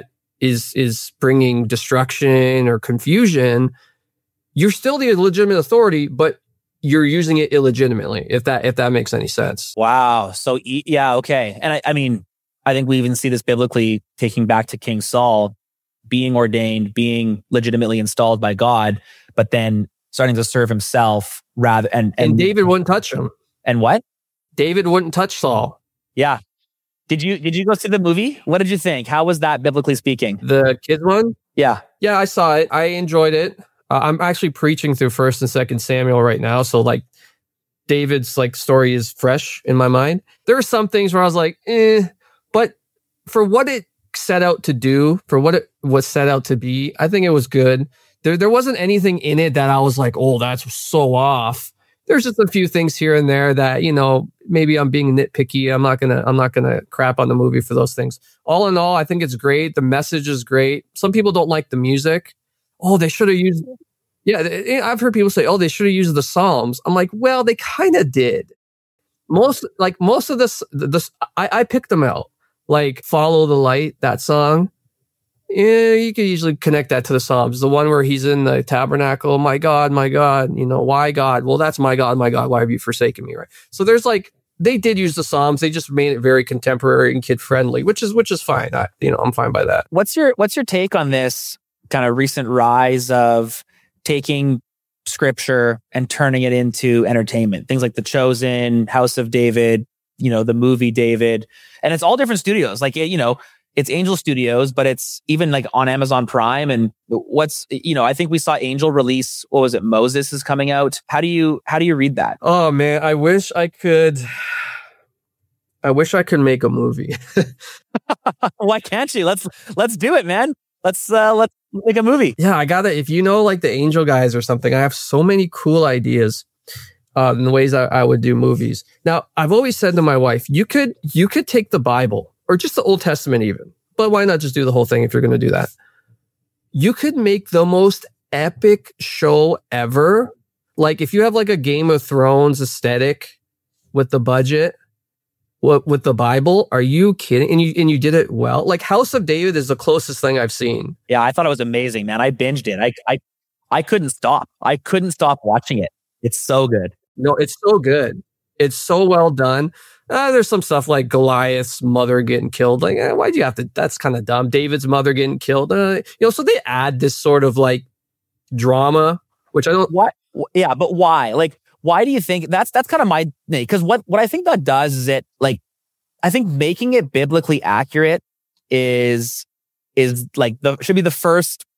is bringing destruction or confusion, you're still the legitimate authority, but you're using it illegitimately, if that makes any sense. Wow. So yeah, okay. And I mean, I think we even see this biblically, taking back to King Saul, being ordained, being legitimately installed by God, but then starting to serve himself rather and David wouldn't touch him. And what? David wouldn't touch Saul. Yeah. Did you go see the movie? What did you think? How was that, biblically speaking? The kids one? Yeah. Yeah, I saw it. I enjoyed it. I'm actually preaching through 1st and 2nd Samuel right now. So like David's like story is fresh in my mind. There are some things where I was like, but for what it set out to do, for what it was set out to be, I think it was good. There wasn't anything in it that I was like, oh, that's so off. There's just a few things here and there that, maybe I'm being nitpicky. I'm not gonna crap on the movie for those things. All in all, I think it's great. The message is great. Some people don't like the music. Oh, they should have used. Yeah, I've heard people say, oh, they should have used the Psalms. I'm like, well, they kind of did. Most of this, I picked them out. Like Follow the Light, that song. Yeah, you could usually connect that to the Psalms. The one where he's in the tabernacle, my God, why God? Well, that's my God, why have you forsaken me, right? So there's they did use the Psalms. They just made it very contemporary and kid friendly, which is fine. I'm fine by that. What's your take on this kind of recent rise of taking scripture and turning it into entertainment? Things like The Chosen, House of David, the movie David, and it's all different studios. It's Angel Studios, but it's even like on Amazon Prime. And I think we saw Angel release, what was it? Moses is coming out. How do you read that? Oh man, I wish I could make a movie. Why can't you? Let's do it, man. Let's make a movie. Yeah, I got it. If the Angel guys or something, I have so many cool ideas in the ways I would do movies. Now, I've always said to my wife, you could take the Bible, or just the Old Testament even. But why not just do the whole thing if you're going to do that? You could make the most epic show ever. Like if you have like a Game of Thrones aesthetic with the budget, with the Bible, are you kidding? And you did it well. Like House of David is the closest thing I've seen. Yeah, I thought it was amazing, man. I binged it. I couldn't stop. I couldn't stop watching it. It's so good. No, it's so good. It's so well done. There's some stuff like Goliath's mother getting killed. Like, why'd you have to? That's kind of dumb. David's mother getting killed. So they add this sort of like drama, which I don't. What? Yeah, but why? Like, why do you think that's kind of my thing? Because what I think that does is I think making it biblically accurate is like should be the first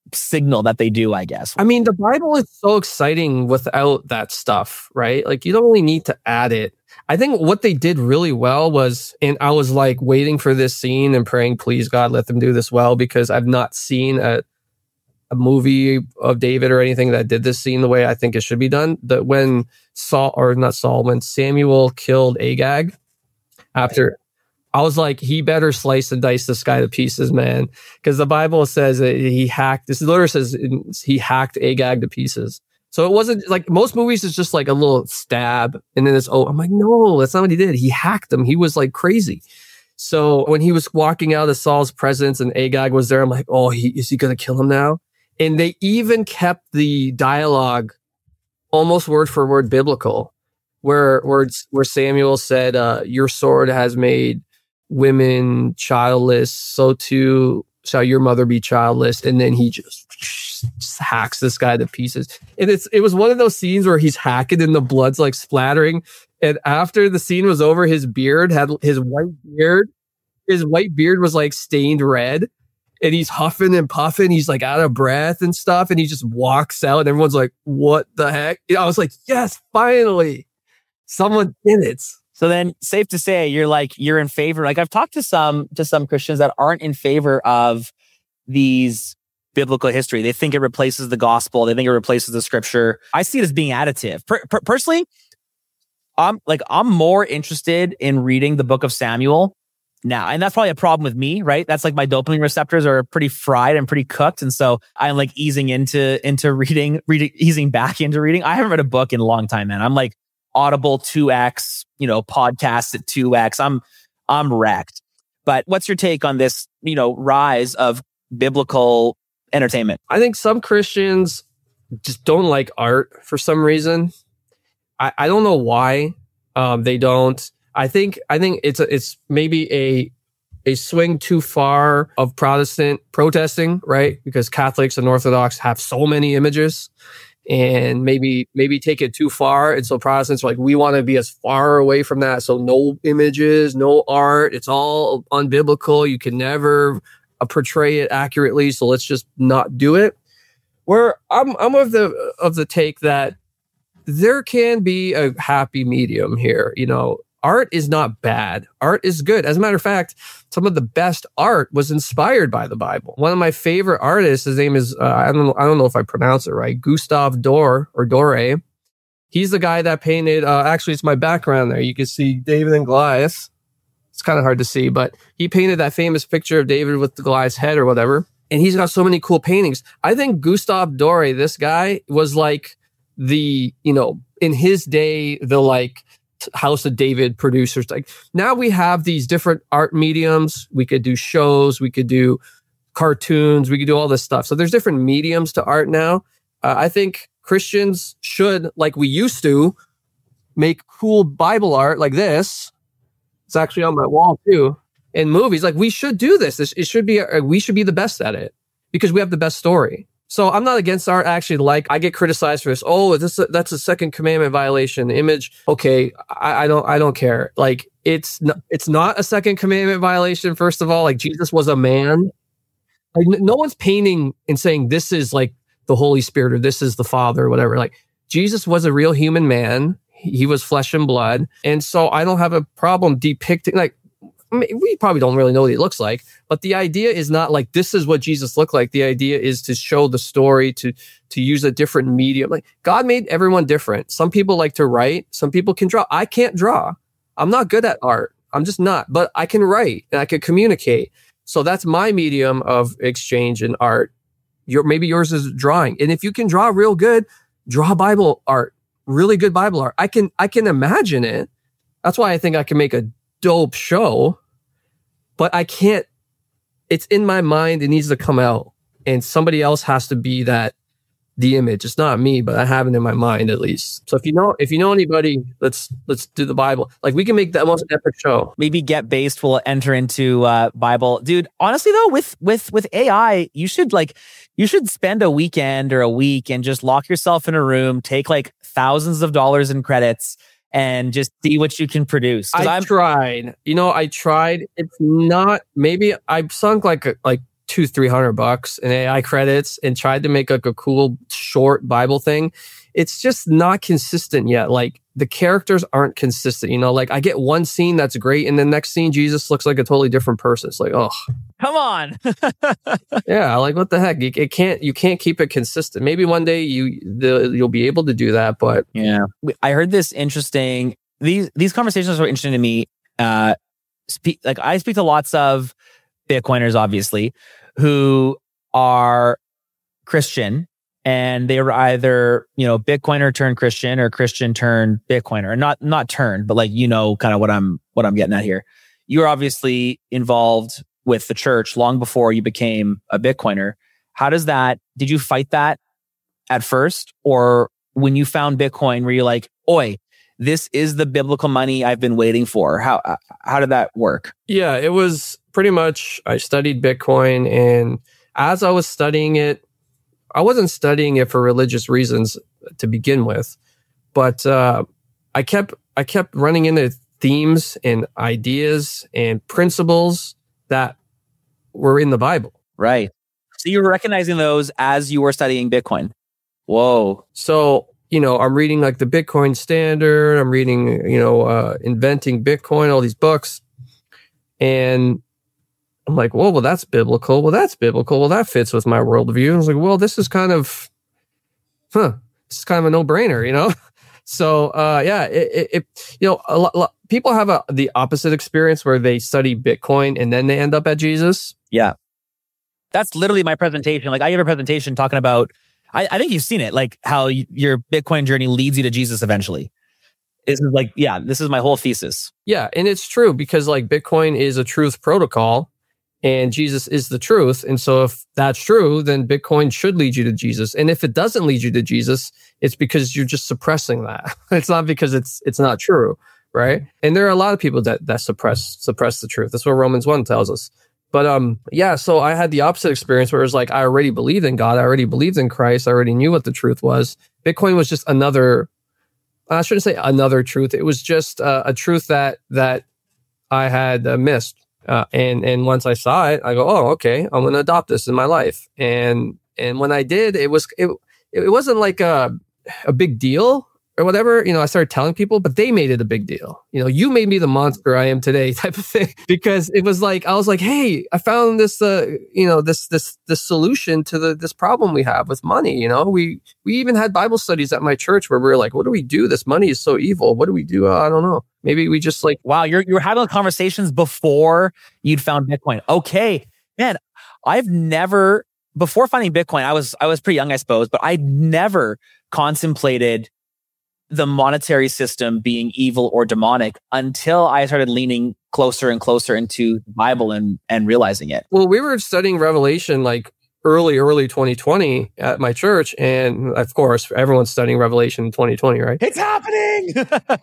signal that they do, I guess. I mean, the Bible is so exciting without that stuff, right? Like, you don't really need to add it. I think what they did really well was, and I was like waiting for this scene and praying, please God, let them do this well, because I've not seen a movie of David or anything that did this scene the way I think it should be done. That when when Samuel killed Agag, after, I was like, he better slice and dice this guy to pieces, man. Because the Bible says that this literally says he hacked Agag to pieces. So it wasn't like most movies, it's just like a little stab. And then I'm like, no, that's not what he did. He hacked him. He was like crazy. So when he was walking out of Saul's presence and Agag was there, I'm like, oh, is he going to kill him now? And they even kept the dialogue almost word for word biblical, where Samuel said, your sword has made women childless, so too shall your mother be childless. And then he just hacks this guy to pieces. And it was one of those scenes where he's hacking and the blood's like splattering. And after the scene was over, his white beard was like stained red. And he's huffing and puffing. He's like out of breath and stuff. And he just walks out and everyone's like, what the heck? I was like, yes, finally. Someone did it. So then safe to say you're in favor. Like I've talked to some Christians that aren't in favor of these biblical history. They think it replaces the gospel. They think it replaces the scripture. I see it as being additive. Personally, I'm more interested in reading the book of Samuel now. And that's probably a problem with me, right? That's like my dopamine receptors are pretty fried and pretty cooked. And so I'm like easing back into reading. I haven't read a book in a long time, man. I'm like Audible 2x, podcasts at 2x. I'm wrecked. But what's your take on this, rise of biblical entertainment? I think some Christians just don't like art for some reason. I don't know why they don't. I think it's maybe a swing too far of Protestant protesting, right? Because Catholics and Orthodox have so many images, and maybe take it too far. And so Protestants are like, we want to be as far away from that. So no images, no art. It's all unbiblical. You can never portray it accurately. So let's just not do it. Where I'm of the take that there can be a happy medium here. Art is not bad. Art is good. As a matter of fact, some of the best art was inspired by the Bible. One of my favorite artists, his name is, I don't know if I pronounce it right, Gustave Doré. He's the guy that painted, actually it's my background there. You can see David and Goliath. It's kind of hard to see, but he painted that famous picture of David with the Goliath's head or whatever. And he's got so many cool paintings. I think Gustave Doré, this guy, was like in his day, the like, House of David producers. Like now we have these different art mediums. We could do shows, we could do cartoons, we could do all this stuff. So there's different mediums to art now. I think Christians should, like we used to, make cool Bible art like this. It's actually on my wall too. In movies, like we should do this. It should be. We should be the best at it because we have the best story. So I'm not against art. Actually, I get criticized for this. Oh, that's a second commandment violation. Image. Okay, I don't care. Like it's not a second commandment violation. First of all, like Jesus was a man. Like no one's painting and saying this is like the Holy Spirit or this is the Father or whatever. Like Jesus was a real human man. He was flesh and blood, and so I don't have a problem depicting like. I mean, we probably don't really know what he looks like, but the idea is not like this is what Jesus looked like. The idea is to show the story, to use a different medium. Like God made everyone different. Some people like to write. Some people can draw. I can't draw. I'm not good at art. I'm just not, but I can write and I can communicate. So that's my medium of exchange in art. Maybe yours is drawing. And if you can draw real good, draw Bible art, really good Bible art. I can imagine it. That's why I think I can make a dope show. But I can't, it's in my mind, it needs to come out. And somebody else has to be the image. It's not me, but I have it in my mind at least. So if you know anybody, let's do the Bible. Like we can make the most epic show. Maybe Get Based will enter into Bible. Dude, honestly though, with AI, you should spend a weekend or a week and just lock yourself in a room, take like thousands of dollars in credits, and just see what you can produce. I tried. I tried. It's not, maybe I've sunk like $200-300 in AI credits and tried to make like a cool short Bible thing. It's just not consistent yet. Like the characters aren't consistent, you know, like I get one scene that's great and the next scene, Jesus looks like a totally different person. It's like, oh, come on. yeah. Like what the heck? You can't keep it consistent. Maybe one day you'll be able to do that. But yeah, I heard this interesting, these conversations were interesting to me. I speak to lots of Bitcoiners, obviously, who are Christian. And they were either, you know, Bitcoiner turned Christian or Christian turned Bitcoiner. Not turned, but like, you know, kind of what I'm getting at here. You're obviously involved with the church long before you became a Bitcoiner. Did you fight that at first? Or when you found Bitcoin, were you like, oi, this is the biblical money I've been waiting for? How did that work? Yeah, it was pretty much, I studied Bitcoin, and as I was studying it, I wasn't studying it for religious reasons to begin with, but I kept running into themes and ideas and principles that were in the Bible. Right. So you were recognizing those as you were studying Bitcoin. Whoa. So, you know, I'm reading like the Bitcoin Standard. I'm reading, you know, Inventing Bitcoin, all these books. And I'm like, well, that's biblical. Well, that's biblical. Well, that fits with my worldview. I was like, well, this is kind of a no-brainer, you know? So, yeah, it you know, a lot people have the opposite experience where they study Bitcoin and then they end up at Jesus. Yeah. That's literally my presentation. Like I give a presentation talking about, I think you've seen it, like how your Bitcoin journey leads you to Jesus eventually. This is my whole thesis. Yeah. And it's true because like Bitcoin is a truth protocol and Jesus is the truth. And so if that's true, then Bitcoin should lead you to Jesus. And if it doesn't lead you to Jesus, it's because you're just suppressing that. It's not because it's not true, right? And there are a lot of people that suppress the truth. That's what Romans 1 tells us. But yeah, so I had the opposite experience where it was like, I already believed in God. I already believed in Christ. I already knew what the truth was. Bitcoin was just another, I shouldn't say another truth. It was just a truth that I had missed. And once I saw it, I go, oh, okay, I'm going to adopt this in my life. And when I did, it wasn't like a big deal or whatever. You know, I started telling people, but they made it a big deal. You know, you made me the monster I am today type of thing, because it was like, I was like, hey, I found this, you know, this solution to this problem we have with money. You know, we even had Bible studies at my church where we were like, what do we do? This money is so evil. What do we do? I don't know. Maybe we just like, wow, you're having conversations before you'd found Bitcoin. Okay, man, before finding Bitcoin, I was pretty young, I suppose, but I never contemplated the monetary system being evil or demonic until I started leaning closer and closer into the Bible and realizing it. Well, we were studying Revelation like early 2020 at my church. And of course, everyone's studying Revelation in 2020, right? It's happening!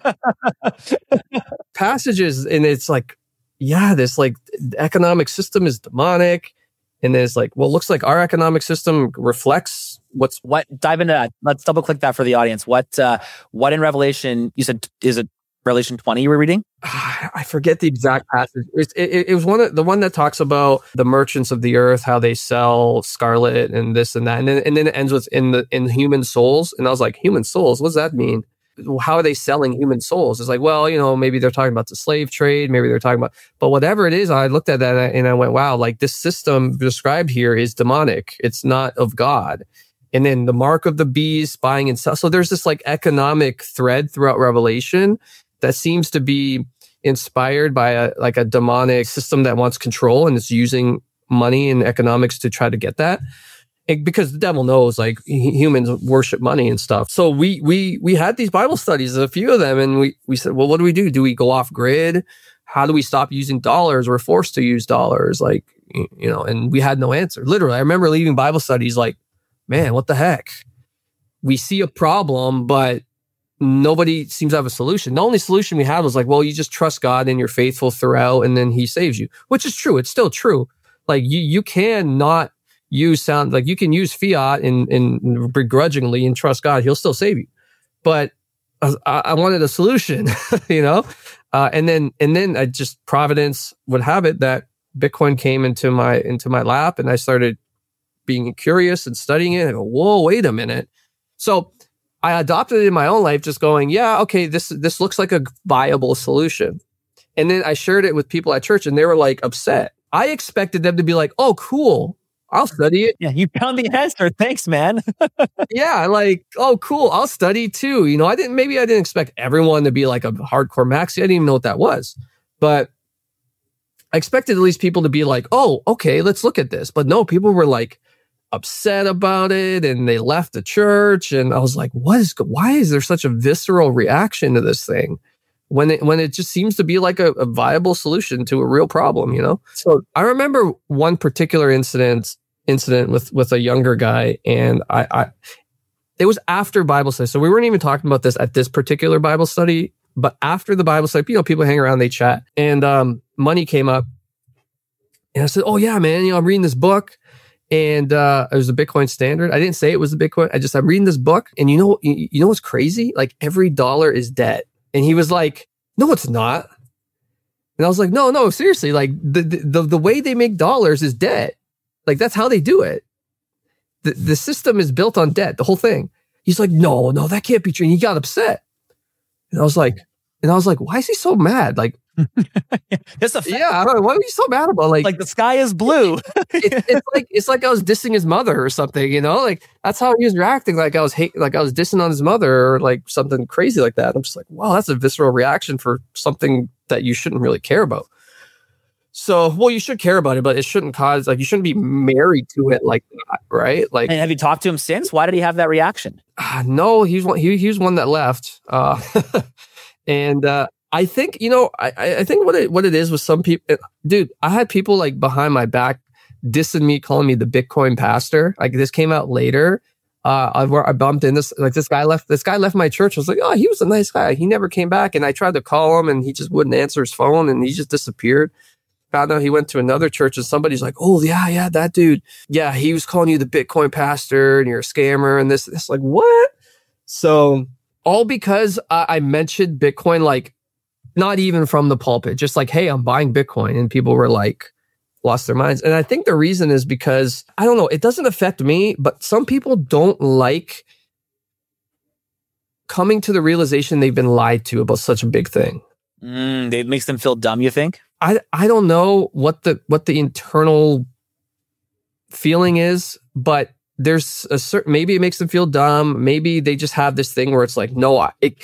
Passages, and it's like, yeah, this like economic system is demonic. And then it's like, well, it looks like our economic system reflects what. Dive into that. Let's double click that for the audience. What in Revelation, you said, is it Revelation 20 you were reading? I forget the exact passage. It was the one that talks about the merchants of the earth, how they sell scarlet and this and that. And then it ends with in human souls. And I was like, human souls? What does that mean? How are they selling human souls? It's like, well, you know, maybe they're talking about the slave trade. Maybe they're talking about, but whatever it is, I looked at that and I went, wow, like this system described here is demonic. It's not of God. And then the mark of the beast, buying and sell. So there's this like economic thread throughout Revelation that seems to be inspired by a demonic system that wants control and is using money and economics to try to get that. Because the devil knows, like, humans worship money and stuff. So we had these Bible studies, a few of them, and we said, well, what do we do? Do we go off grid? How do we stop using dollars? We're forced to use dollars, like, you know, and we had no answer. Literally, I remember leaving Bible studies like, man, what the heck? We see a problem, but nobody seems to have a solution. The only solution we had was like, well, you just trust God and you're faithful throughout, and then he saves you, which is true. It's still true. Like, you can not you can use fiat and begrudgingly and trust God, he'll still save you. But I wanted a solution, you know? And then I just, providence would have it that Bitcoin came into my lap, and I started being curious and studying it. I go, whoa, wait a minute. So I adopted it in my own life, just going, yeah, okay, this looks like a viable solution. And then I shared it with people at church, and they were like upset. I expected them to be like, oh, cool, I'll study it. Yeah, you found the answer. Thanks, man. Yeah, like, oh, cool, I'll study too. You know, I didn't expect everyone to be like a hardcore maxi. I didn't even know what that was. But I expected at least people to be like, oh, okay, let's look at this. But no, people were like upset about it, and they left the church. And I was like, why is there such a visceral reaction to this thing when it just seems to be like a viable solution to a real problem, you know? So I remember one particular incident with a younger guy, and it was after Bible study. So we weren't even talking about this at this particular Bible study, but after the Bible study, you know, people hang around, they chat, and money came up, and I said, oh yeah, man, you know, I'm reading this book, and it was the Bitcoin Standard. I didn't say it was the Bitcoin. I'm reading this book, and you know what's crazy? Like every dollar is debt. And he was like, no, it's not. And I was like, no, seriously, like the way they make dollars is debt. Like that's how they do it. The system is built on debt, the whole thing. He's like, no, that can't be true. And he got upset. And I was like, why is he so mad? Like, That's a yeah, I don't know. What are you so mad about? Like the sky is blue. It's like I was dissing his mother or something, you know? Like that's how he was reacting. Like I was dissing on his mother or like something crazy like that. I'm just like, wow, that's a visceral reaction for something that you shouldn't really care about. So, well, you should care about it, but it shouldn't cause, like, you shouldn't be married to it like that, right? Like, and have you talked to him since? Why did he have that reaction? No, he was one that left. And I think, you know, I think what it is with some people, dude, I had people like behind my back dissing me, calling me the Bitcoin pastor. Like this came out later. I bumped in this, like this guy left my church. I was like, oh, he was a nice guy. He never came back. And I tried to call him and he just wouldn't answer his phone and he just disappeared. Found out he went to another church and somebody's like, oh yeah, that dude. Yeah, he was calling you the Bitcoin pastor and you're a scammer and this. It's like, what? So all because I mentioned Bitcoin, like not even from the pulpit, just like, hey, I'm buying Bitcoin. And people were like, lost their minds. And I think the reason is because, I don't know, it doesn't affect me, but some people don't like coming to the realization they've been lied to about such a big thing. It makes them feel dumb, you think? I don't know what the internal feeling is, but there's a certain, maybe it makes them feel dumb. Maybe they just have this thing where it's like, no,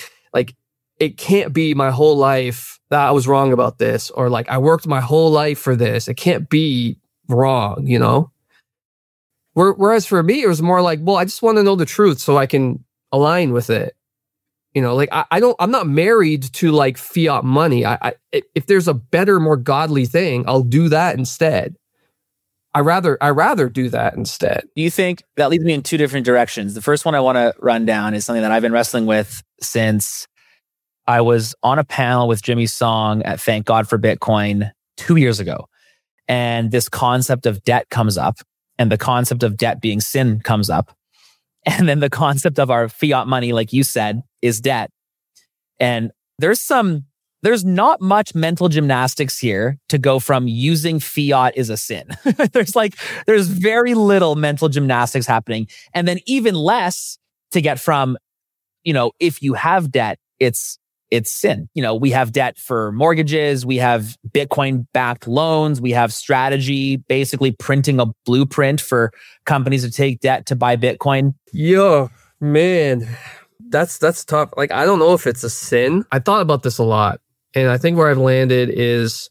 it can't be my whole life that I was wrong about this, or like I worked my whole life for this. It can't be wrong, you know? Whereas for me, it was more like, well, I just want to know the truth so I can align with it. You know, like I'm not married to like fiat money. If there's a better, more godly thing, I'll do that instead. I rather do that instead. Do you think that leads me in two different directions? The first one I want to run down is something that I've been wrestling with since I was on a panel with Jimmy Song at Thank God for Bitcoin 2 years ago. And this concept of debt comes up, and the concept of debt being sin comes up. And then the concept of our fiat money, like you said, is debt. And there's not much mental gymnastics here to go from using fiat is a sin. There's very little mental gymnastics happening. And then even less to get from, you know, if you have debt, it's sin. You know, we have debt for mortgages. We have Bitcoin backed loans. We have Strategy basically printing a blueprint for companies to take debt to buy Bitcoin. Yo, man, that's tough. Like, I don't know if it's a sin. I thought about this a lot. And I think where I've landed is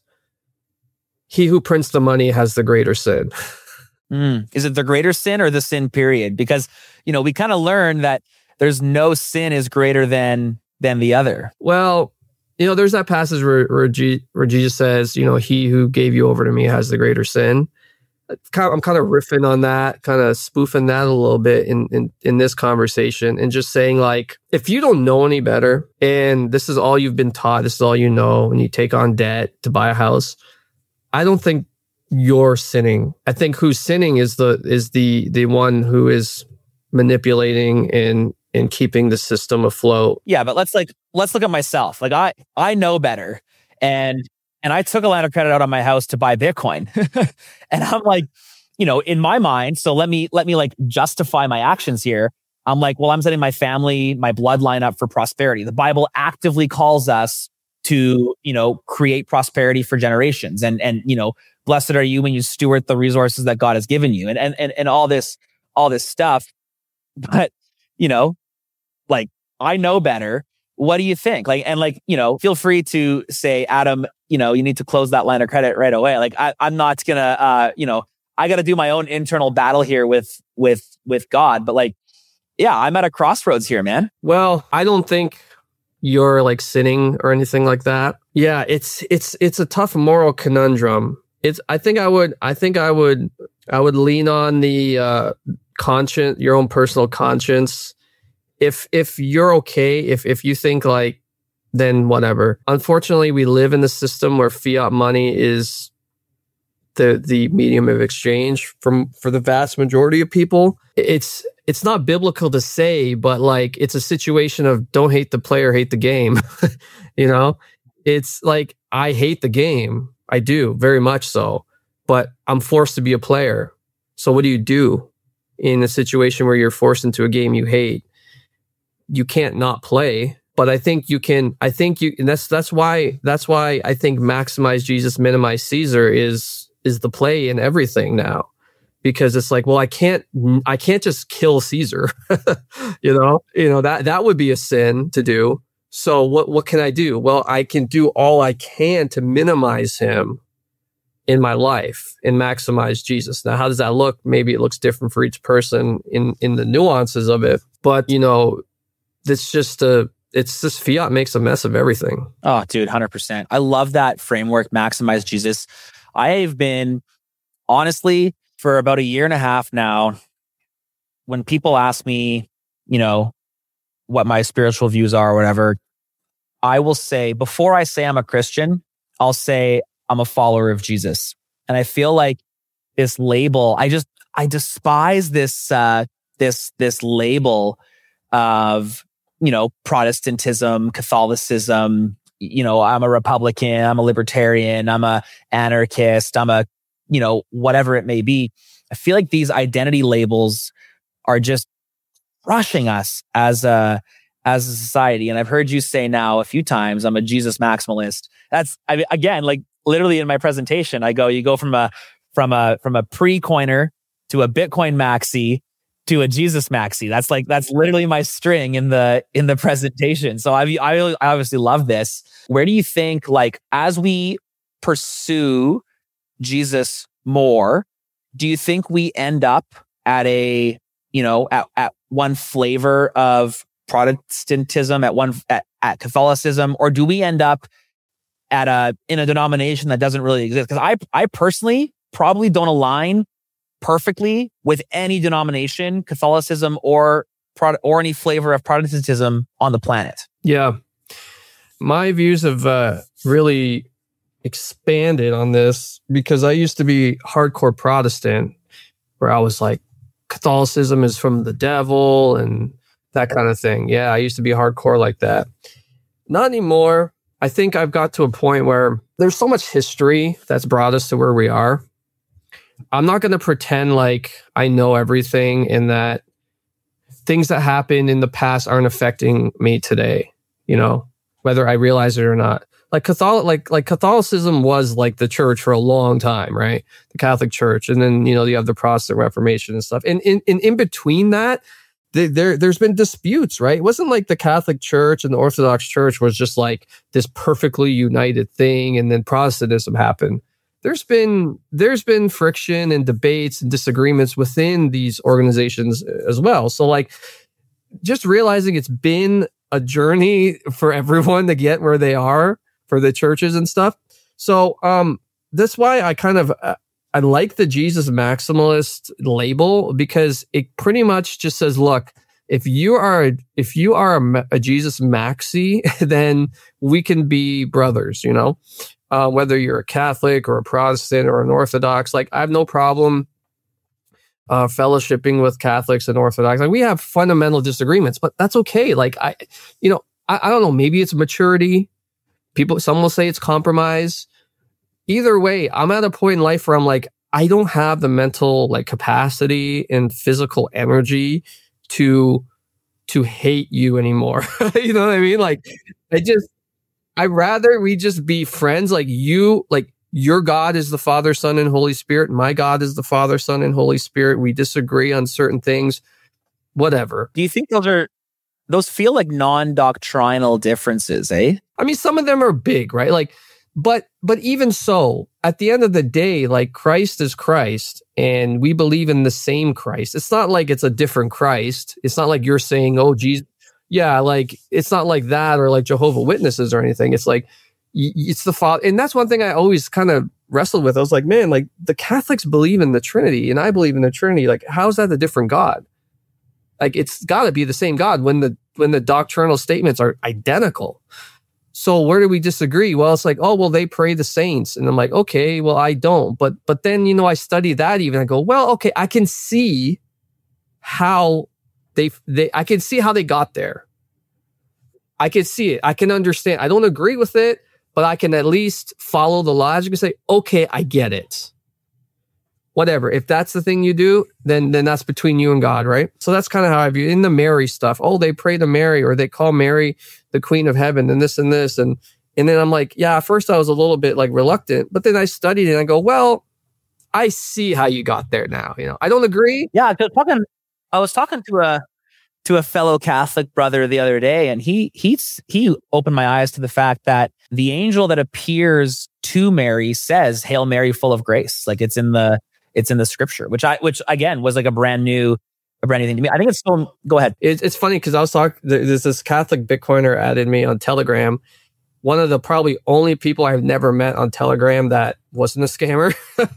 he who prints the money has the greater sin. Is it the greater sin or the sin period? Because, you know, we kind of learned that there's no sin is greater than the other. Well, you know, there's that passage where Jesus says, you know, he who gave you over to me has the greater sin. I'm kind of riffing on that, kind of spoofing that a little bit in this conversation, and just saying, like, if you don't know any better and this is all you've been taught, this is all you know, and you take on debt to buy a house, I don't think you're sinning. I think who's sinning is the one who is manipulating and keeping the system afloat. Yeah, but let's look at myself. Like I know better. And And I took a line of credit out on my house to buy Bitcoin. And I'm like, in my mind, so let me like justify my actions here. I'm like, well, I'm setting my family, my bloodline up for prosperity. The Bible actively calls us to, create prosperity for generations. And blessed are you when you steward the resources that God has given you, and all this stuff. But, like, I know better. What do you think? Feel free to say, Adam, you need to close that line of credit right away. Like, I'm not gonna, I got to do my own internal battle here with God. But like, yeah, I'm at a crossroads here, man. Well, I don't think you're like sinning or anything like that. Yeah, it's a tough moral conundrum. I think I would lean on the conscience, your own personal conscience. If you're okay, if you think like, then whatever. Unfortunately, we live in a system where fiat money is the medium of exchange for the vast majority of people. It's not biblical to say, but like, it's a situation of don't hate the player, hate the game. It's like, I hate the game. I do, very much so, but I'm forced to be a player. So what do you do in a situation where you're forced into a game you hate? You can't not play, but I think you can. And that's why I think maximize Jesus, minimize Caesar is the play in everything now, because it's like, well, I can't just kill Caesar. that would be a sin to do. So what can I do? Well, I can do all I can to minimize him in my life and maximize Jesus. Now, how does that look? Maybe it looks different for each person in the nuances of it, but it's just fiat makes a mess of everything. Oh, dude, 100%. I love that framework, maximize Jesus. I have been, honestly, for about a year and a half now, when people ask me, what my spiritual views are or whatever, I will say, before I say I'm a Christian, I'll say I'm a follower of Jesus. And I feel like this label, I despise this label of, Protestantism, Catholicism, I'm a Republican, I'm a libertarian, I'm a anarchist, I'm a, whatever it may be. I feel like these identity labels are just crushing us as a society. And I've heard you say now a few times, I'm a Jesus maximalist. Again, like literally in my presentation, you go from a pre-coiner to a Bitcoin maxi to a Jesus maxi. That's literally my string in the presentation. So I obviously love this. Where do you think, like, as we pursue Jesus more, do you think we end up at at one flavor of Protestantism, at Catholicism, or do we end up in a denomination that doesn't really exist? Because I personally probably don't align perfectly with any denomination, Catholicism or any flavor of Protestantism on the planet. Yeah. My views have really expanded on this, because I used to be hardcore Protestant, where I was like, Catholicism is from the devil and that kind of thing. Yeah, I used to be hardcore like that. Not anymore. I think I've got to a point where there's so much history that's brought us to where we are. I'm not going to pretend like I know everything and that things that happened in the past aren't affecting me today, whether I realize it or not. Like Catholicism was like the church for a long time, right? The Catholic Church. And then, you have the Protestant Reformation and stuff. And in between that, there's been disputes, right? It wasn't like the Catholic Church and the Orthodox Church was just like this perfectly united thing, and then Protestantism happened. There's been friction and debates and disagreements within these organizations as well. So like, just realizing it's been a journey for everyone to get where they are, for the churches and stuff. So that's why I kind of I like the Jesus maximalist label, because it pretty much just says, look, if you are a Jesus maxi, then we can be brothers, whether you're a Catholic or a Protestant or an Orthodox. Like, I have no problem fellowshipping with Catholics and Orthodox. Like, we have fundamental disagreements, but that's okay. Like, I don't know, maybe it's maturity. Some will say it's compromise. either way, I'm at a point in life where I'm like, I don't have the mental like capacity and physical energy to hate you anymore. You know what I mean? Like, I'd rather we just be friends. Like your God is the Father, Son, and Holy Spirit. My God is the Father, Son, and Holy Spirit. We disagree on certain things, whatever. Do you think those feel like non-doctrinal differences, eh? I mean, some of them are big, right? Like, but even so, at the end of the day, like Christ is Christ and we believe in the same Christ. It's not like it's a different Christ. It's not like you're saying, oh, Jesus. Yeah, like it's not like that or like Jehovah's Witnesses or anything. It's like, it's the Father. And that's one thing I always kind of wrestled with. I was like, man, like the Catholics believe in the Trinity and I believe in the Trinity. Like, how is that a different God? Like, it's got to be the same God when the doctrinal statements are identical. So where do we disagree? Well, it's like, oh, well, they pray the saints. And I'm like, okay, well, I don't. But then, I study that even. I go, well, okay, I can see how I can see how they got there. I can see it. I can understand. I don't agree with it, but I can at least follow the logic and say, okay, I get it. Whatever. If that's the thing you do, then that's between you and God, right? So that's kind of how I view it. In the Mary stuff. Oh, they pray to Mary or they call Mary the Queen of Heaven and this and this. And then I'm like, yeah, at first I was a little bit like reluctant, but then I studied it and I go, well, I see how you got there now. I don't agree. Yeah, because I was talking to a fellow Catholic brother the other day, and he opened my eyes to the fact that the angel that appears to Mary says, "Hail Mary, full of grace." Like it's in the scripture, which again was like a brand new thing to me. I think it's still. Go ahead. It's funny because I was talking. There's this Catholic Bitcoiner added me on Telegram. One of the probably only people I've never met on Telegram that wasn't a scammer,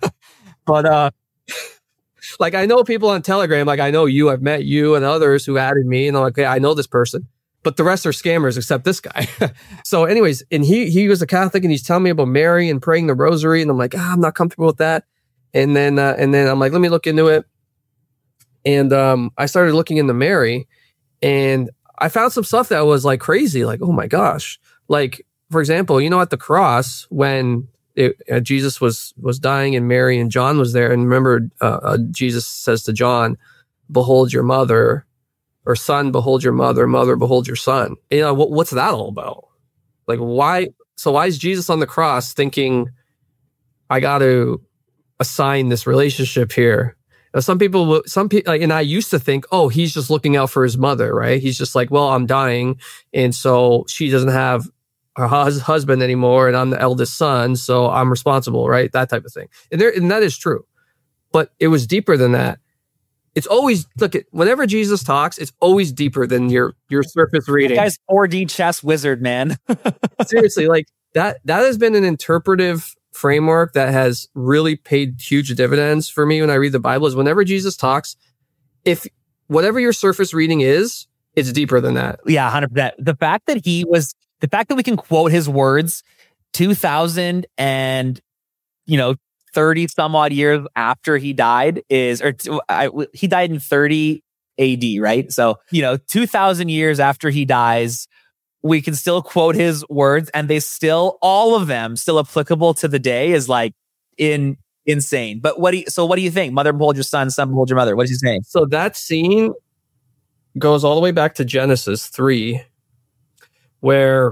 but like I know people on Telegram, like I know you, I've met you and others who added me and I'm like, okay, I know this person, but the rest are scammers except this guy. So anyways, and he was a Catholic and he's telling me about Mary and praying the rosary. And I'm like, I'm not comfortable with that. And then I'm like, let me look into it. And I started looking into Mary and I found some stuff that was like crazy. Like, oh my gosh. Like, for example, at the cross when Jesus was dying and Mary and John was there. And remember, Jesus says to John, behold your mother, or son, behold your mother, mother, behold your son. What's that all about? Like, why? So why is Jesus on the cross thinking, I got to assign this relationship here? Some people, and I used to think, oh, he's just looking out for his mother, right? He's just like, well, I'm dying. And so she doesn't have her husband anymore and I'm the eldest son, so I'm responsible, right? That type of thing. And that is true. But it was deeper than that. It's always, whenever Jesus talks, it's always deeper than your surface reading. That guy's 4D chess wizard, man. Seriously, like that has been an interpretive framework that has really paid huge dividends for me when I read the Bible. Is whenever Jesus talks, if whatever your surface reading is, it's deeper than that. Yeah, 100%. The fact that we can quote his words 2000 and 30 some odd years after he died he died in 30 AD, right? So 2000 years after he dies, we can still quote his words and all of them still applicable to the day is like insane. But what do you think? Mother behold your son, son behold your mother. What is he saying? So that scene goes all the way back to Genesis 3. Where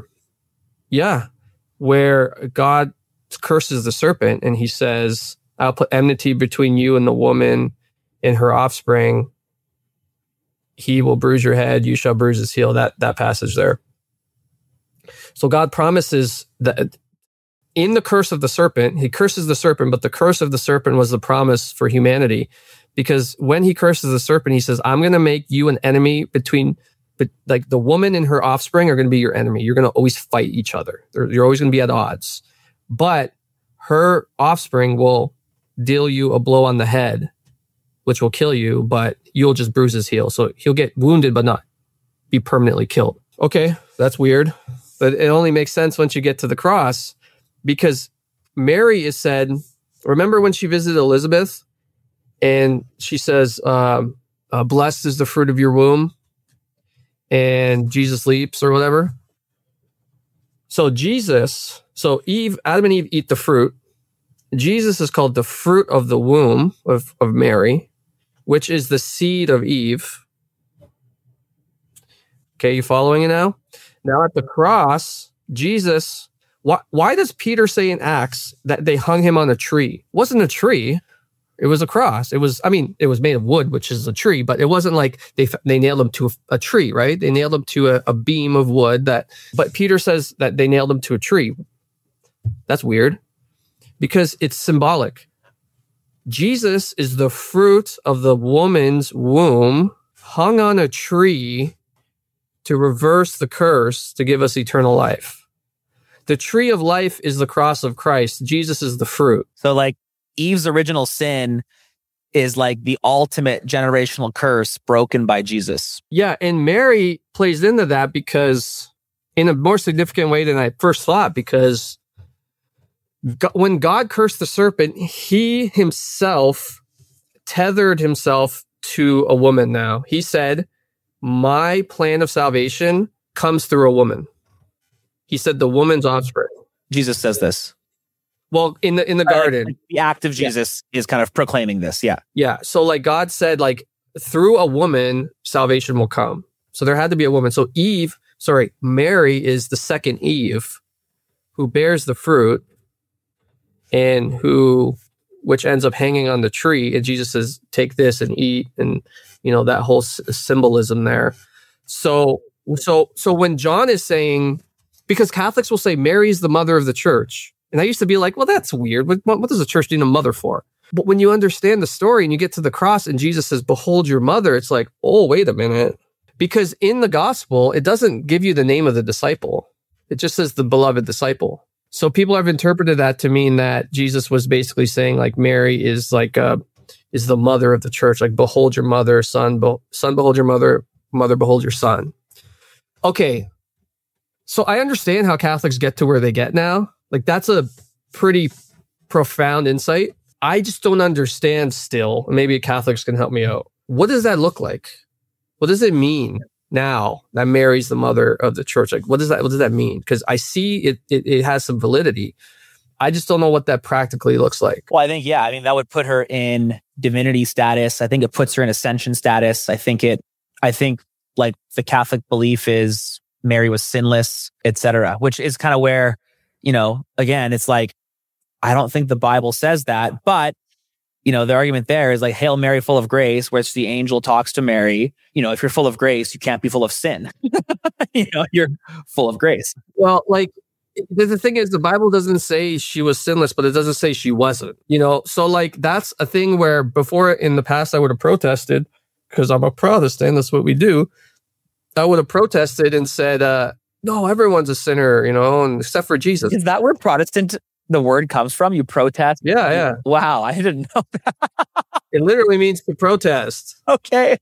God curses the serpent and he says, I'll put enmity between you and the woman and her offspring. He will bruise your head, you shall bruise his heel. That passage there. So God promises that in the curse of the serpent, he curses the serpent, but the curse of the serpent was the promise for humanity. Because when he curses the serpent, he says, I'm going to make you an enemy but like the woman and her offspring are going to be your enemy. You're going to always fight each other. You're always going to be at odds. But her offspring will deal you a blow on the head, which will kill you, but you'll just bruise his heel. So he'll get wounded, but not be permanently killed. Okay, that's weird. But it only makes sense once you get to the cross because Mary is said, remember when she visited Elizabeth and she says, blessed is the fruit of your womb. And Jesus leaps or whatever. So Adam and Eve eat the fruit. Jesus is called the fruit of the womb of Mary, which is the seed of Eve. Okay, you following it now? Now at the cross, Jesus, why does Peter say in Acts that they hung him on a tree? It wasn't a tree. It was a cross. It was made of wood, which is a tree, but it wasn't like they nailed him to a tree, right? They nailed him to a beam of wood but Peter says that they nailed him to a tree. That's weird because it's symbolic. Jesus is the fruit of the woman's womb, hung on a tree to reverse the curse to give us eternal life. The tree of life is the cross of Christ. Jesus is the fruit. So like Eve's original sin is like the ultimate generational curse broken by Jesus. Yeah, and Mary plays into that because in a more significant way than I first thought, because when God cursed the serpent, he himself tethered himself to a woman now. He said, my plan of salvation comes through a woman. He said the woman's offspring. Jesus says this. Well, in the garden. Like the act of Jesus is kind of proclaiming this. Yeah. Yeah. So like God said, like through a woman, salvation will come. So there had to be a woman. So Mary is the second Eve who bears the fruit and which ends up hanging on the tree. And Jesus says, take this and eat. And, that whole symbolism there. So when John is saying, because Catholics will say Mary is the mother of the church. And I used to be like, well, that's weird. What does the church need a mother for? But when you understand the story and you get to the cross and Jesus says, behold your mother, it's like, oh, wait a minute. Because in the gospel, it doesn't give you the name of the disciple. It just says the beloved disciple. So people have interpreted that to mean that Jesus was basically saying like Mary is like, is the mother of the church. Like, behold your mother, son behold your mother, mother behold your son. Okay. So I understand how Catholics get to where they get now. Like, that's a pretty profound insight. I just don't understand still. Maybe Catholics can help me out. What does that look like? What does it mean now that Mary's the mother of the church? Like, what does that mean? Because I see it has some validity. I just don't know what that practically looks like. Well, I think, that would put her in divinity status. I think it puts her in ascension status. I think like the Catholic belief is Mary was sinless, etc., which is kind of where, again, it's like, I don't think the Bible says that, but, the argument there is like, Hail Mary, full of grace, which the angel talks to Mary. If you're full of grace, you can't be full of sin. You're full of grace. Well, like, the thing is, the Bible doesn't say she was sinless, but it doesn't say she wasn't, So like, that's a thing where before in the past, I would have protested because I'm a Protestant. That's what we do. I would have protested and said, no, everyone's a sinner, and except for Jesus. Is that where Protestant, the word comes from? You protest? Yeah. Wow. I didn't know that. It literally means to protest. Okay.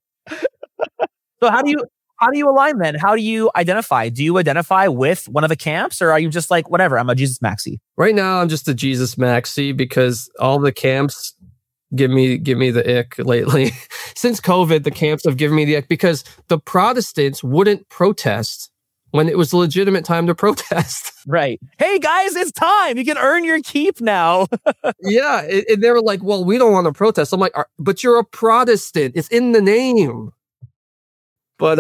So how do you align then? How do you identify? Do you identify with one of the camps, or are you just like, whatever, I'm a Jesus maxi? Right now, I'm just a Jesus maxi because all the camps give me the ick lately. Since COVID, the camps have given me the ick because the Protestants wouldn't protest when it was a legitimate time to protest. Right. Hey guys, it's time. You can earn your keep now. Yeah. And they were like, well, we don't want to protest. I'm like, but you're a Protestant. It's in the name. But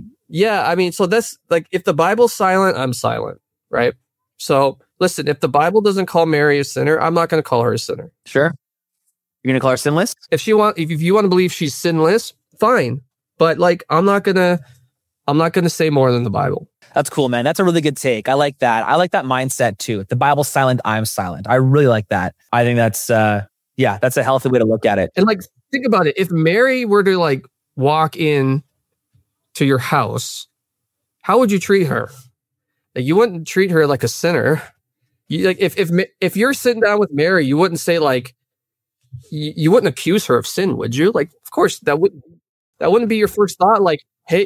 so that's like, if the Bible's silent, I'm silent. Right. So listen, if the Bible doesn't call Mary a sinner, I'm not going to call her a sinner. Sure. You're going to call her sinless? If you want to believe she's sinless, fine. But like, I'm not going to say more than the Bible. That's cool, man. That's a really good take. I like that. I like that mindset too. If the Bible's silent, I'm silent. I really like that. I think that's a healthy way to look at it. And like, think about it. If Mary were to like walk in to your house, how would you treat her? Like, you wouldn't treat her like a sinner. You like, if you're sitting down with Mary, you wouldn't say like, you wouldn't accuse her of sin, would you? Like, of course, that wouldn't be your first thought. Like, hey,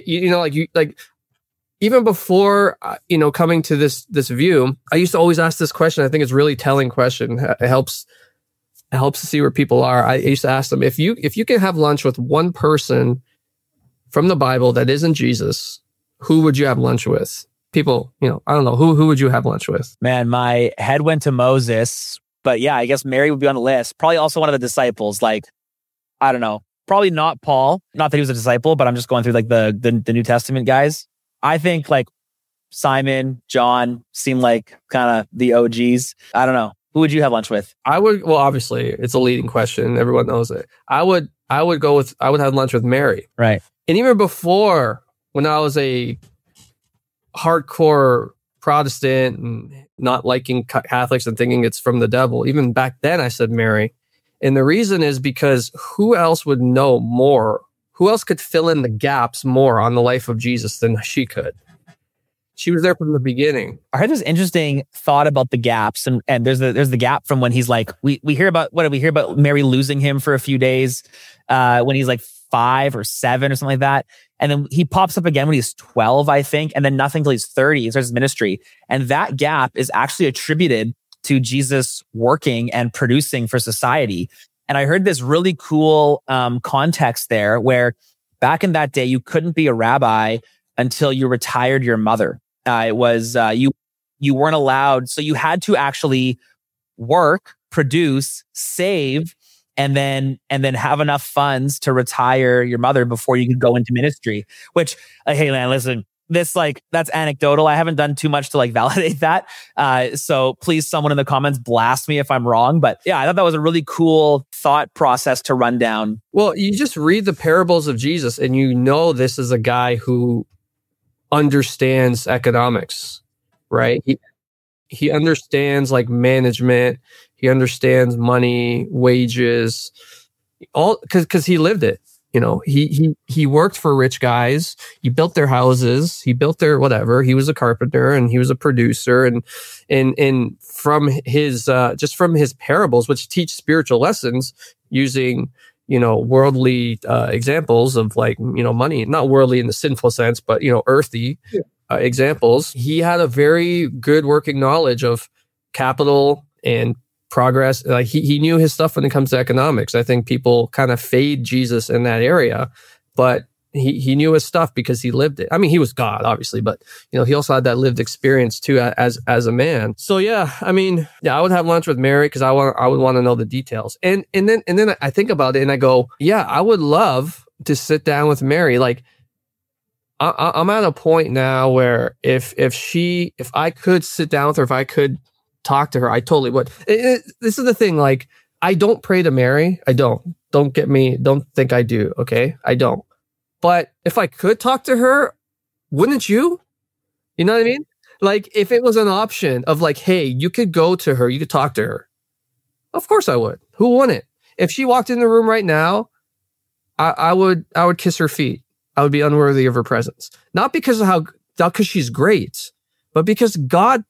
even before, coming to this view, I used to always ask this question. I think it's a really telling question. It helps to see where people are. I used to ask them, if you can have lunch with one person from the Bible that isn't Jesus, who would you have lunch with? People, I don't know, who would you have lunch with? Man, my head went to Moses But yeah, I guess Mary would be on the list. Probably also one of the disciples. Like, I don't know. Probably not Paul. Not that he was a disciple, but I'm just going through like the New Testament guys. I think like Simon, John seem like kind of the OGs. I don't know. Who would you have lunch with? Well, obviously it's a leading question. Everyone knows it. I would have lunch with Mary. Right. And even before, when I was a hardcore Protestant and not liking Catholics and thinking it's from the devil, even back then I said Mary. And the reason is because who else would know more? Who else could fill in the gaps more on the life of Jesus than she could? She was there from the beginning. I heard this interesting thought about the gaps, and there's the gap from when he's like, we hear about, what did we hear about Mary losing him for a few days when he's like 5 or 7 or something like that. And then he pops up again when he's 12, I think, and then nothing till he's 30. He starts his ministry. And that gap is actually attributed to Jesus working and producing for society. And I heard this really cool context there where back in that day, you couldn't be a rabbi until you retired your mother. It was you weren't allowed. So you had to actually work, produce, save, and then have enough funds to retire your mother before you could go into ministry. Which, hey man, listen, this that's anecdotal. I haven't done too much to validate that. So please, someone in the comments blast me if I'm wrong. But yeah, I thought that was a really cool thought process to run down. Well, you just read the parables of Jesus and you know this is a guy who understands economics, right? He understands management. He understands money, wages, all because he lived it. He worked for rich guys. He built their houses. He built their whatever. He was a carpenter and he was a producer. And from his just from his parables, which teach spiritual lessons using worldly examples of money, not worldly in the sinful sense, but earthy examples. He had a very good working knowledge of capital and progress. He knew his stuff when it comes to economics. I think people kind of fade Jesus in that area, but he knew his stuff because he lived it. I mean, he was God, obviously, but he also had that lived experience too as a man. So yeah, I mean, yeah, I would have lunch with Mary because I would want to know the details. And then I think about it and I go, yeah, I would love to sit down with Mary. I'm at a point now where if I could sit down with her, if I could talk to her, I totally would. This is the thing. I don't pray to Mary. I don't. Don't think I do. Okay, I don't. But if I could talk to her, wouldn't you? You know what I mean? If it was an option of hey, you could go to her, you could talk to her. Of course I would. Who wouldn't? If she walked in the room right now, I would kiss her feet. I would be unworthy of her presence. Not because she's great, but because God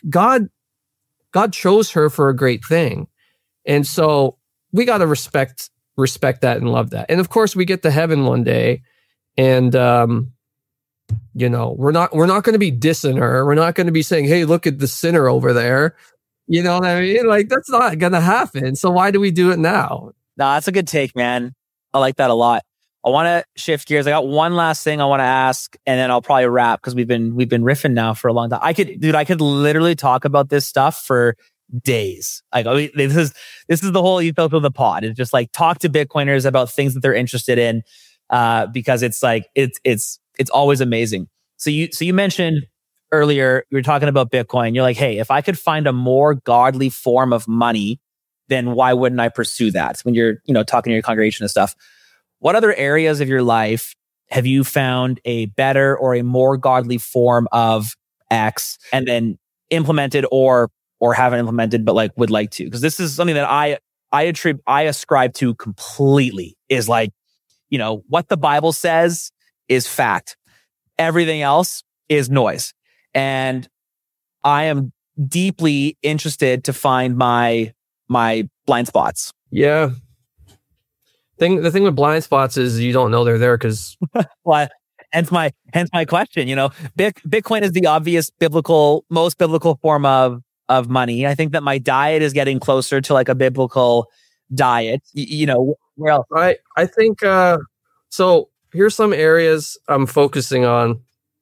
chose her for a great thing. And so we got to respect that and love that. And of course we get to heaven one day and, we're not going to be dissing her. We're not going to be saying, hey, look at the sinner over there. You know what I mean? That's not going to happen. So why do we do it now? No, that's a good take, man. I like that a lot. I want to shift gears. I got one last thing I want to ask, and then I'll probably wrap because we've been riffing now for a long time. I could literally talk about this stuff for days. This is the whole ethos of the pod. It's just talk to Bitcoiners about things that they're interested in, because it's always amazing. So you mentioned earlier, you were talking about Bitcoin. You're hey, if I could find a more godly form of money, then why wouldn't I pursue that? When you're talking to your congregation and stuff. What other areas of your life have you found a better or a more godly form of X and then implemented or haven't implemented, but would like to? Because this is something that I ascribe to completely is what the Bible says is fact. Everything else is noise. And I am deeply interested to find my blind spots. Yeah. The thing with blind spots is you don't know they're there because well, hence my question. Bitcoin is the obvious most biblical form of money. I think that my diet is getting closer to a biblical diet. Where else? I think so. Here's some areas I'm focusing on,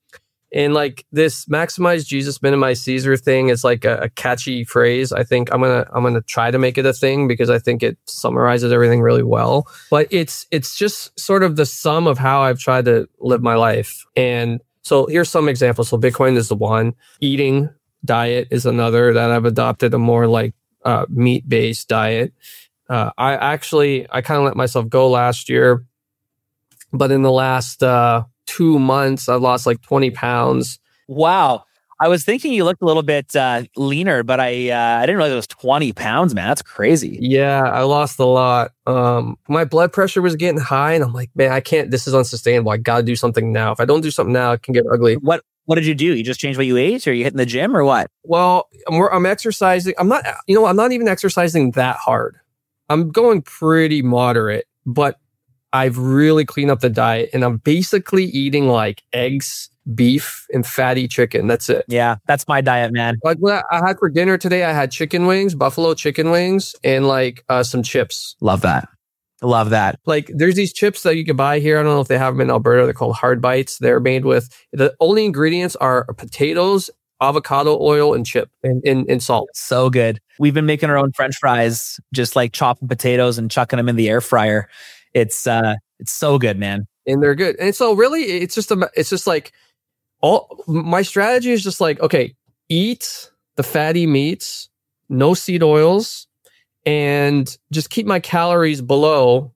And like this maximize Jesus, minimize Caesar thing is like a catchy phrase. I think I'm gonna try to make it a thing because I think it summarizes everything really well. But it's just sort of the sum of how I've tried to live my life. And so here's some examples. So Bitcoin is the one. Eating diet is another that I've adopted, a more like meat-based diet. I kind of let myself go last year, but in the last 2 months, I've lost like 20 pounds. Wow. I was thinking you looked a little bit leaner, but I didn't realize it was 20 pounds, man. That's crazy. Yeah, I lost a lot. My blood pressure was getting high, and I'm like, man, I can't. This is unsustainable. I got to do something now. If I don't do something now, it can get ugly. What did you do? You just changed what you ate, or you hitting the gym, or what? Well, I'm exercising. I'm not even exercising that hard. I'm going pretty moderate, but I've really cleaned up the diet, and I'm basically eating like eggs, beef, and fatty chicken. That's it. Yeah, that's my diet, man. Like what I had for dinner today, I had chicken wings, buffalo chicken wings, and like some chips. Love that. Love that. Like there's these chips that you can buy here. I don't know if they have them in Alberta. They're called Hard Bites. They're made with, the only ingredients are potatoes, avocado oil, and chip and salt. So good. We've been making our own French fries, just like chopping potatoes and chucking them in the air fryer. It's so good, man. And they're good. And so really it's just like all my strategy is just like, okay, eat the fatty meats, no seed oils, and just keep my calories below,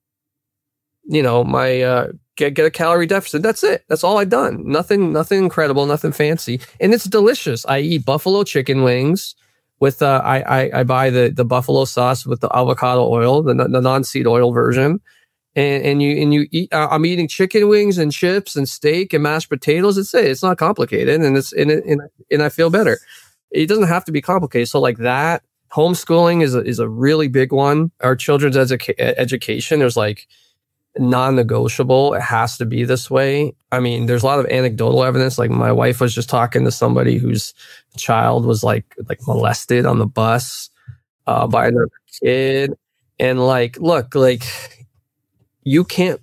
my get a calorie deficit. That's it. That's all I've done. Nothing incredible, nothing fancy. And it's delicious. I eat buffalo chicken wings with I buy the buffalo sauce with the avocado oil, the non-seed oil version. And you eat. I'm eating chicken wings and chips and steak and mashed potatoes. It's not complicated, and I feel better. It doesn't have to be complicated. So like that, homeschooling is a really big one. Our children's education, there's like non-negotiable. It has to be this way. I mean, there's a lot of anecdotal evidence. Like my wife was just talking to somebody whose child was like molested on the bus by another kid, and like, look, like. You can't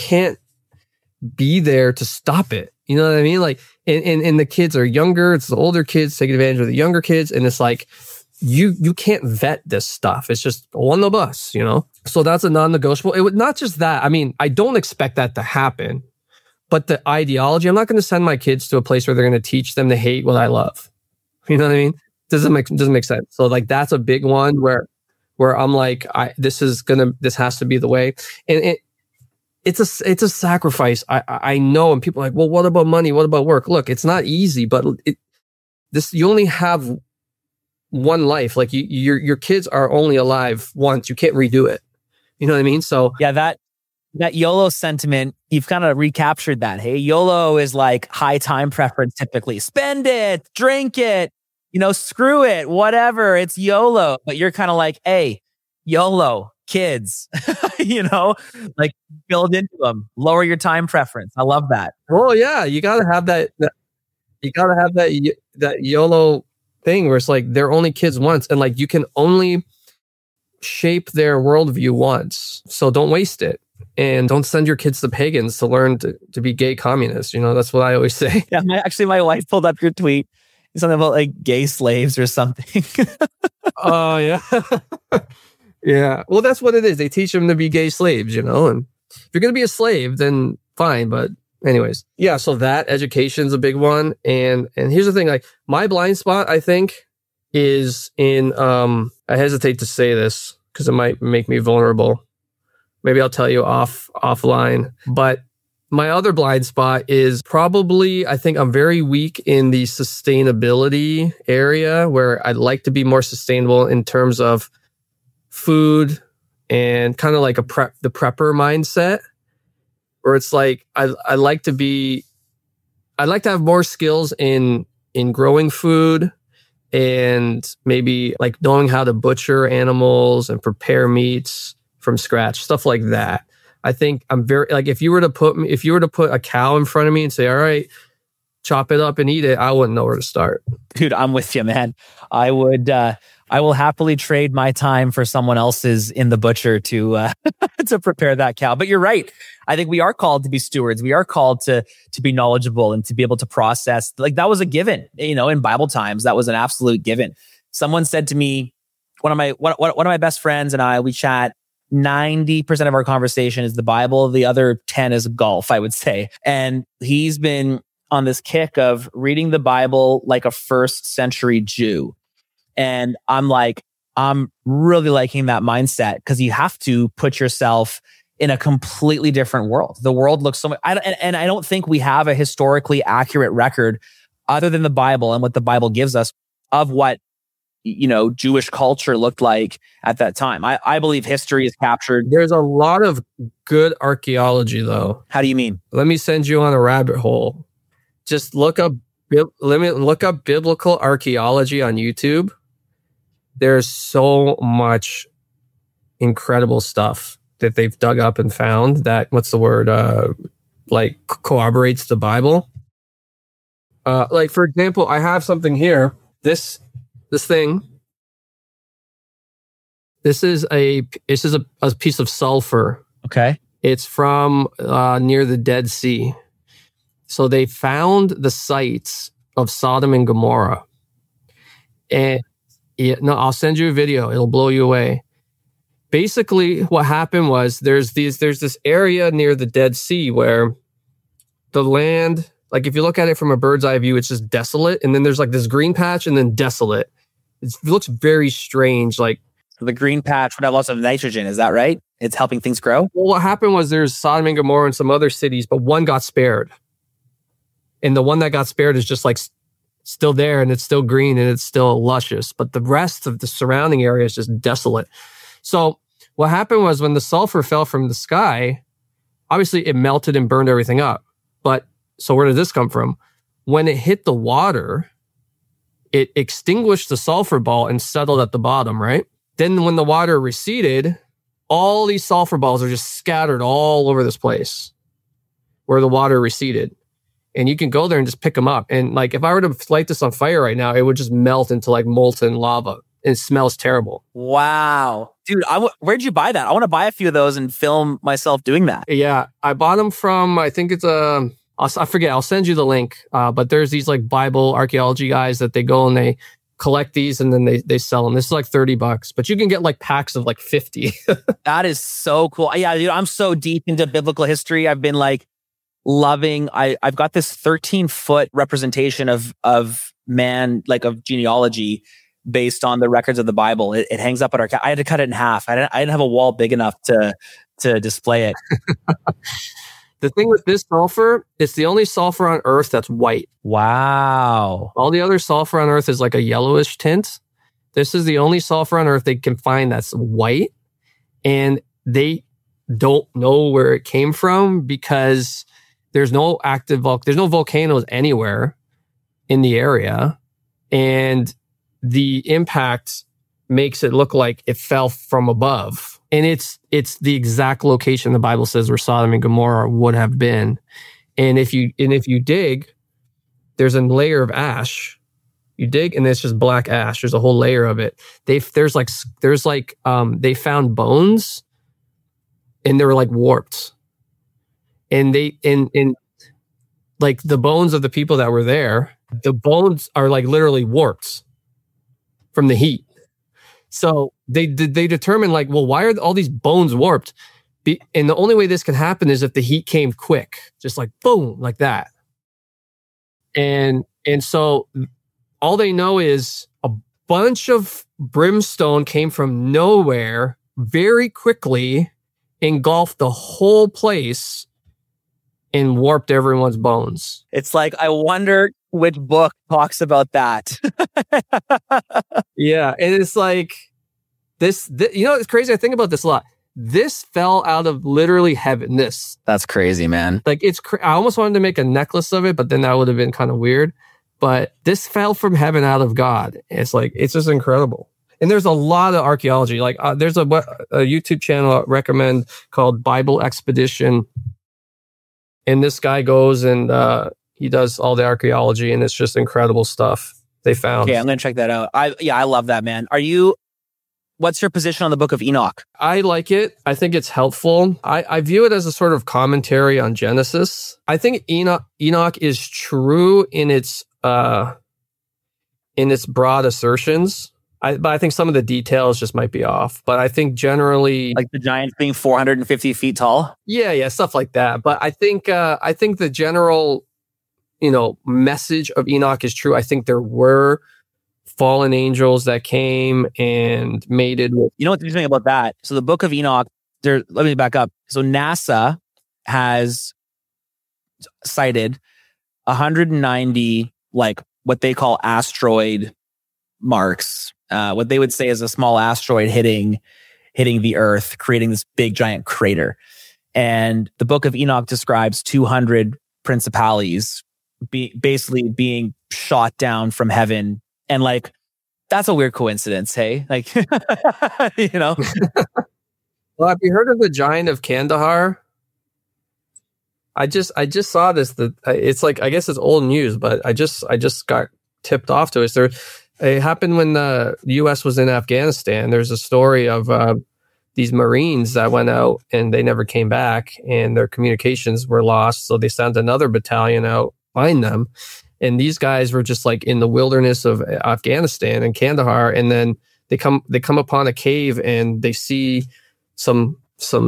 be there to stop it. You know what I mean? Like, and the kids are younger. It's the older kids taking advantage of the younger kids. And it's like, you can't vet this stuff. It's just on the bus, So that's a non-negotiable. It would not just that. I mean, I don't expect that to happen, but the ideology, I'm not going to send my kids to a place where they're going to teach them to hate what I love. You know what I mean? Doesn't make sense. So like, that's a big one where I'm like, this has to be the way. And it's a sacrifice. I know. And people are like, well, what about money? What about work? Look, it's not easy, but you only have one life. Like your kids are only alive once. You can't redo it. You know what I mean? So yeah, that YOLO sentiment, you've kind of recaptured that. Hey, YOLO is like high time preference typically. Spend it, drink it, screw it, whatever. It's YOLO. But you're kind of like, hey, YOLO. Kids, like build into them, lower your time preference. I love that. Well, yeah, you got to have that. You got to have that YOLO thing where it's like they're only kids once, and like you can only shape their worldview once. So don't waste it, and don't send your kids to pagans to learn to be gay communists. That's what I always say. Yeah, my wife pulled up your tweet, something about like gay slaves or something. Oh yeah. Yeah. Well, that's what it is. They teach them to be gay slaves, and if you're going to be a slave, then fine. But anyways, yeah. So that education's a big one. And here's the thing, like my blind spot, I think is in, I hesitate to say this because it might make me vulnerable. Maybe I'll tell you offline, but my other blind spot is probably, I think I'm very weak in the sustainability area where I'd like to be more sustainable in terms of food and kind of like the prepper mindset, where it's like I like to have more skills in growing food and maybe like knowing how to butcher animals and prepare meats from scratch, stuff like that. I think I'm very like if you were to put a cow in front of me and say, all right, chop it up and eat it, I wouldn't know where to start. Dude, I'm with you, man. I would I will happily trade my time for someone else's in the butcher to to prepare that cow. But you're right. I think we are called to be stewards. We are called to be knowledgeable and to be able to process. Like that was a given, in Bible times. That was an absolute given. Someone said to me, one of my best friends and I, we chat. 90% of our conversation is the Bible. The other 10 is golf, I would say. And he's been on this kick of reading the Bible like a first century Jew. And I'm really liking that mindset because you have to put yourself in a completely different world. The world looks so much, and I don't think we have a historically accurate record other than the Bible and what the Bible gives us of what Jewish culture looked like at that time. I believe history is captured. There's a lot of good archaeology, though. How do you mean? Let me send you on a rabbit hole. Just look up biblical archaeology on YouTube. There's so much incredible stuff that they've dug up and found that, corroborates the Bible. For example, I have something here. This thing. This is a piece of sulfur. Okay. It's from near the Dead Sea. So they found the sites of Sodom and Gomorrah. And I'll send you a video. It'll blow you away. Basically, what happened was there's this area near the Dead Sea where the land, like if you look at it from a bird's eye view, it's just desolate. And then there's like this green patch and then desolate. It looks very strange. Like the green patch would have lots of nitrogen. Is that right? It's helping things grow? Well, what happened was there's Sodom and Gomorrah and some other cities, but one got spared. And the one that got spared is just like still there and it's still green and it's still luscious. But the rest of the surrounding area is just desolate. So what happened was when the sulfur fell from the sky, obviously it melted and burned everything up. But so where did this come from? When it hit the water, it extinguished the sulfur ball and settled at the bottom, right? Then when the water receded, all these sulfur balls are just scattered all over this place where the water receded. And you can go there and just pick them up. And like, if I were to light this on fire right now, it would just melt into like molten lava. It smells terrible. Wow. Dude, where'd you buy that? I want to buy a few of those and film myself doing that. Yeah. I bought them from, I think it's I forget. I'll send you the link. But there's these like Bible archaeology guys that they go and they collect these and then they sell them. This is like $30, but you can get like packs of like 50. That is so cool. Yeah, dude, I'm so deep into biblical history. I've been like loving, I've got this 13-foot representation of man, like of genealogy based on the records of the Bible. It hangs up at our, I had to cut it in half. I didn't have a wall big enough to display it. The thing with this sulfur, it's the only sulfur on Earth that's white. Wow. All the other sulfur on Earth is like a yellowish tint. This is the only sulfur on Earth they can find that's white. And they don't know where it came from because there's no there's no volcanoes anywhere in the area. And the impact makes it look like it fell from above. And it's the exact location the Bible says where Sodom and Gomorrah would have been. And if you dig, there's a layer of ash. You dig, and it's just black ash. There's a whole layer of it. They found bones, and they were like warped. And like the bones of the people that were there, the bones are like literally warped from the heat. So they determined like, well, why are all these bones warped? And the only way this can happen is if the heat came quick, just like boom, like that. And so all they know is a bunch of brimstone came from nowhere very quickly, engulfed the whole place, and warped everyone's bones. It's like, I wonder which book talks about that. Yeah. And it's like this, it's crazy. I think about this a lot. This fell out of literally heaven. That's crazy, man. Like I almost wanted to make a necklace of it, but then that would have been kind of weird. But this fell from heaven out of God. It's like, it's just incredible. And there's a lot of archaeology. Like there's a YouTube channel I recommend called Bible Expedition. And this guy goes and he does all the archaeology, and it's just incredible stuff. they found. Okay, I'm going to check that out. I love that, man. What's your position on the Book of Enoch? I like it. I think it's helpful. I view it as a sort of commentary on Genesis. I think Enoch is true in its broad assertions. But I think some of the details just might be off. But I think generally, like the giants being 450 feet tall. Yeah, stuff like that. But I think the general, message of Enoch is true. I think there were fallen angels that came and mated with. You know what's interesting about that? So the Book of Enoch, let me back up. So NASA has cited 190, like what they call asteroid marks. What they would say is a small asteroid hitting the Earth, creating this big giant crater. And the Book of Enoch describes 200 principalities basically being shot down from heaven. And like, that's a weird coincidence, hey? Like, Well, have you heard of the giant of Kandahar? I just saw this. It's like, I guess it's old news, but I just got tipped off to it. It happened when the U.S. was in Afghanistan. There's a story of these Marines that went out and they never came back, and their communications were lost. So they sent another battalion out, find them. And these guys were just like in the wilderness of Afghanistan and Kandahar. And then they come upon a cave and they see some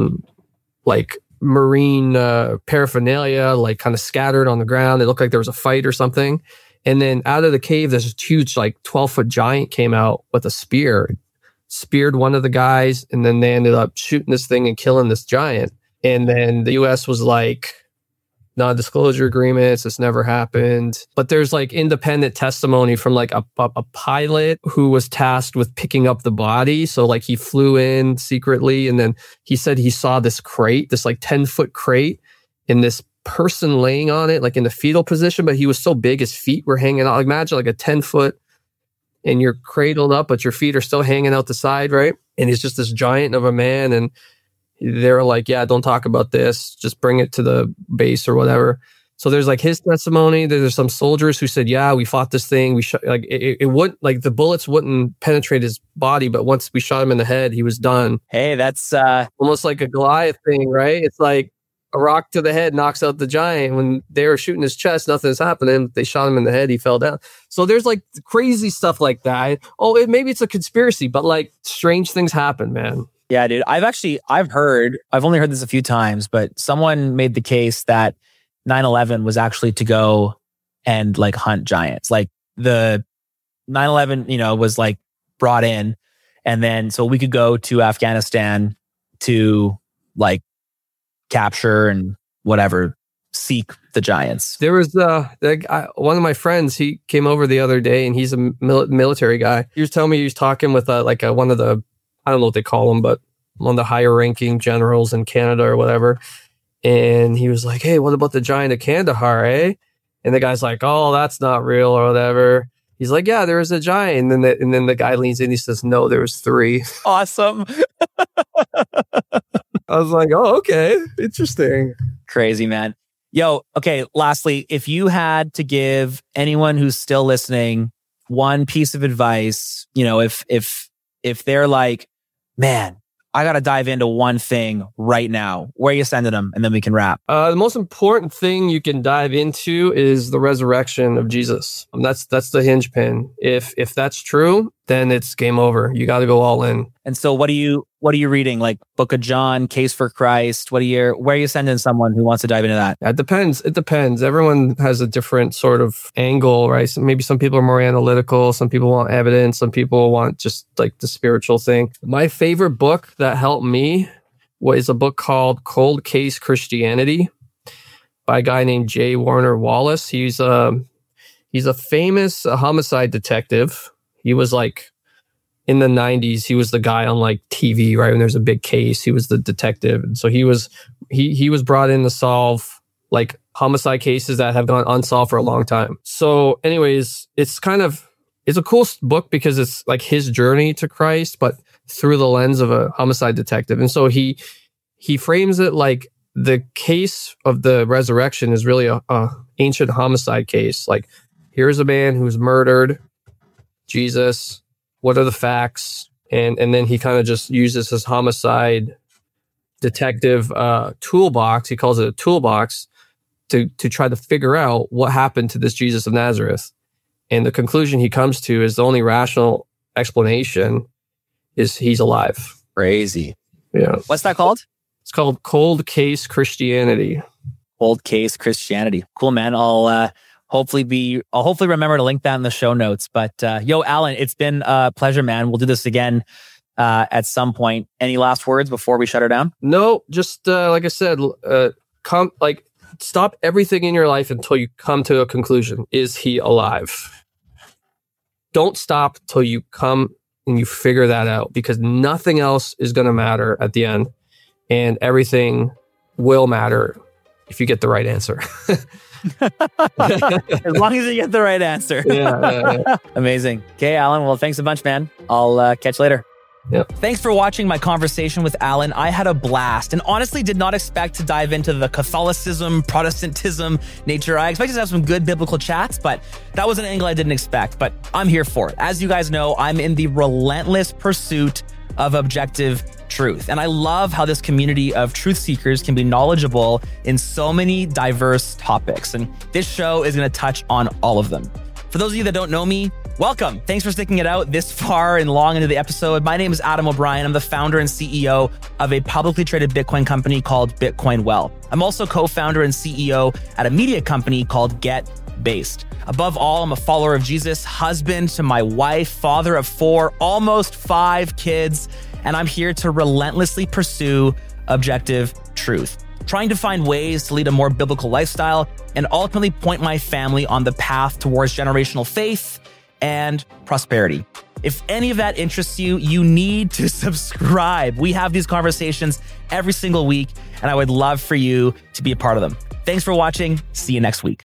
like Marine paraphernalia, like kind of scattered on the ground. It looked like there was a fight or something. And then out of the cave, this huge, like 12-foot giant came out with a spear, speared one of the guys. And then they ended up shooting this thing and killing this giant. And then the U.S. was like, non-disclosure agreements, this never happened. But there's like independent testimony from like a pilot who was tasked with picking up the body. So like he flew in secretly, and then he said he saw this crate, this like 10-foot crate, and this person laying on it, like in the fetal position, but he was so big his feet were hanging out. Like imagine like a 10-foot and you're cradled up, but your feet are still hanging out the side, right? And he's just this giant of a man, and they're like, yeah, don't talk about this. Just bring it to the base or whatever. So there's like his testimony. There's some soldiers who said, yeah, we fought this thing. We shot, like it wouldn't, like the bullets wouldn't penetrate his body, but once we shot him in the head, he was done. Hey, that's almost like a Goliath thing, right? It's like a rock to the head knocks out the giant. When they were shooting his chest, nothing's happening. They shot him in the head, he fell down. So there's like crazy stuff like that. Maybe it's a conspiracy, but like strange things happen, man. Yeah, dude. I've only heard this a few times, but someone made the case that 9/11 was actually to go and like hunt giants. Like the 9/11, was like brought in, and then so we could go to Afghanistan to like capture and whatever, seek the giants. There was one of my friends, he came over the other day, and he's a military guy. He was telling me he was talking with one of the, I don't know what they call them, but one of the higher ranking generals in Canada or whatever. And he was like, hey, what about the giant of Kandahar, eh? And the guy's like, oh, that's not real or whatever. He's like, yeah, there is a giant. And then the guy leans in, he says, no, there was 3. Awesome. I was like, oh, okay. Interesting. Crazy, man. Yo, okay. Lastly, if you had to give anyone who's still listening one piece of advice, if they're like, man, I got to dive into one thing right now, where are you sending them? And then we can wrap. The most important thing you can dive into is the resurrection of Jesus. That's the hinge pin. If that's true, then it's game over. You got to go all in. And so what are you reading? Like Book of John, Case for Christ? Where are you sending someone who wants to dive into that? It depends. Everyone has a different sort of angle, right? So maybe some people are more analytical. Some people want evidence. Some people want just like the spiritual thing. My favorite book that helped me was a book called Cold Case Christianity by a guy named J. Warner Wallace. He's a famous homicide detective. He was like, in the 90s, he was the guy on like TV, right? When there's a big case, he was the detective. And so he was brought in to solve like homicide cases that have gone unsolved for a long time. So anyways, it's a cool book because it's like his journey to Christ, but through the lens of a homicide detective. And so he frames it like the case of the resurrection is really a ancient homicide case. Like here's a man who's murdered. Jesus? What are the facts? And then he kind of just uses his homicide detective toolbox. He calls it a toolbox to try to figure out what happened to this Jesus of Nazareth. And the conclusion he comes to is the only rational explanation is he's alive. Crazy. Yeah. What's that called? It's called Cold Case Christianity. Cold Case Christianity. Cool, man. I'll hopefully remember to link that in the show notes. But yo, Alan, it's been a pleasure, man. We'll do this again at some point. Any last words before we shut her down? No, just like I said, stop everything in your life until you come to a conclusion. Is he alive? Don't stop till you come and you figure that out, because nothing else is going to matter at the end, and everything will matter if you get the right answer. As long as you get the right answer. Yeah. Amazing. Okay, Alan. Well, thanks a bunch, man. I'll catch you later. Yep. Thanks for watching my conversation with Alan. I had a blast and honestly did not expect to dive into the Catholicism, Protestantism nature. I expected to have some good biblical chats, but that was an angle I didn't expect. But I'm here for it. As you guys know, I'm in the relentless pursuit of objective truth. And I love how this community of truth seekers can be knowledgeable in so many diverse topics. And this show is going to touch on all of them. For those of you that don't know me, welcome. Thanks for sticking it out this far and long into the episode. My name is Adam O'Brien. I'm the founder and CEO of a publicly traded Bitcoin company called Bitcoin Well. I'm also co-founder and CEO at a media company called GetBased. Above all, I'm a follower of Jesus, husband to my wife, father of 4, almost 5 kids, and I'm here to relentlessly pursue objective truth, trying to find ways to lead a more biblical lifestyle and ultimately point my family on the path towards generational faith and prosperity. If any of that interests you, you need to subscribe. We have these conversations every single week, and I would love for you to be a part of them. Thanks for watching. See you next week.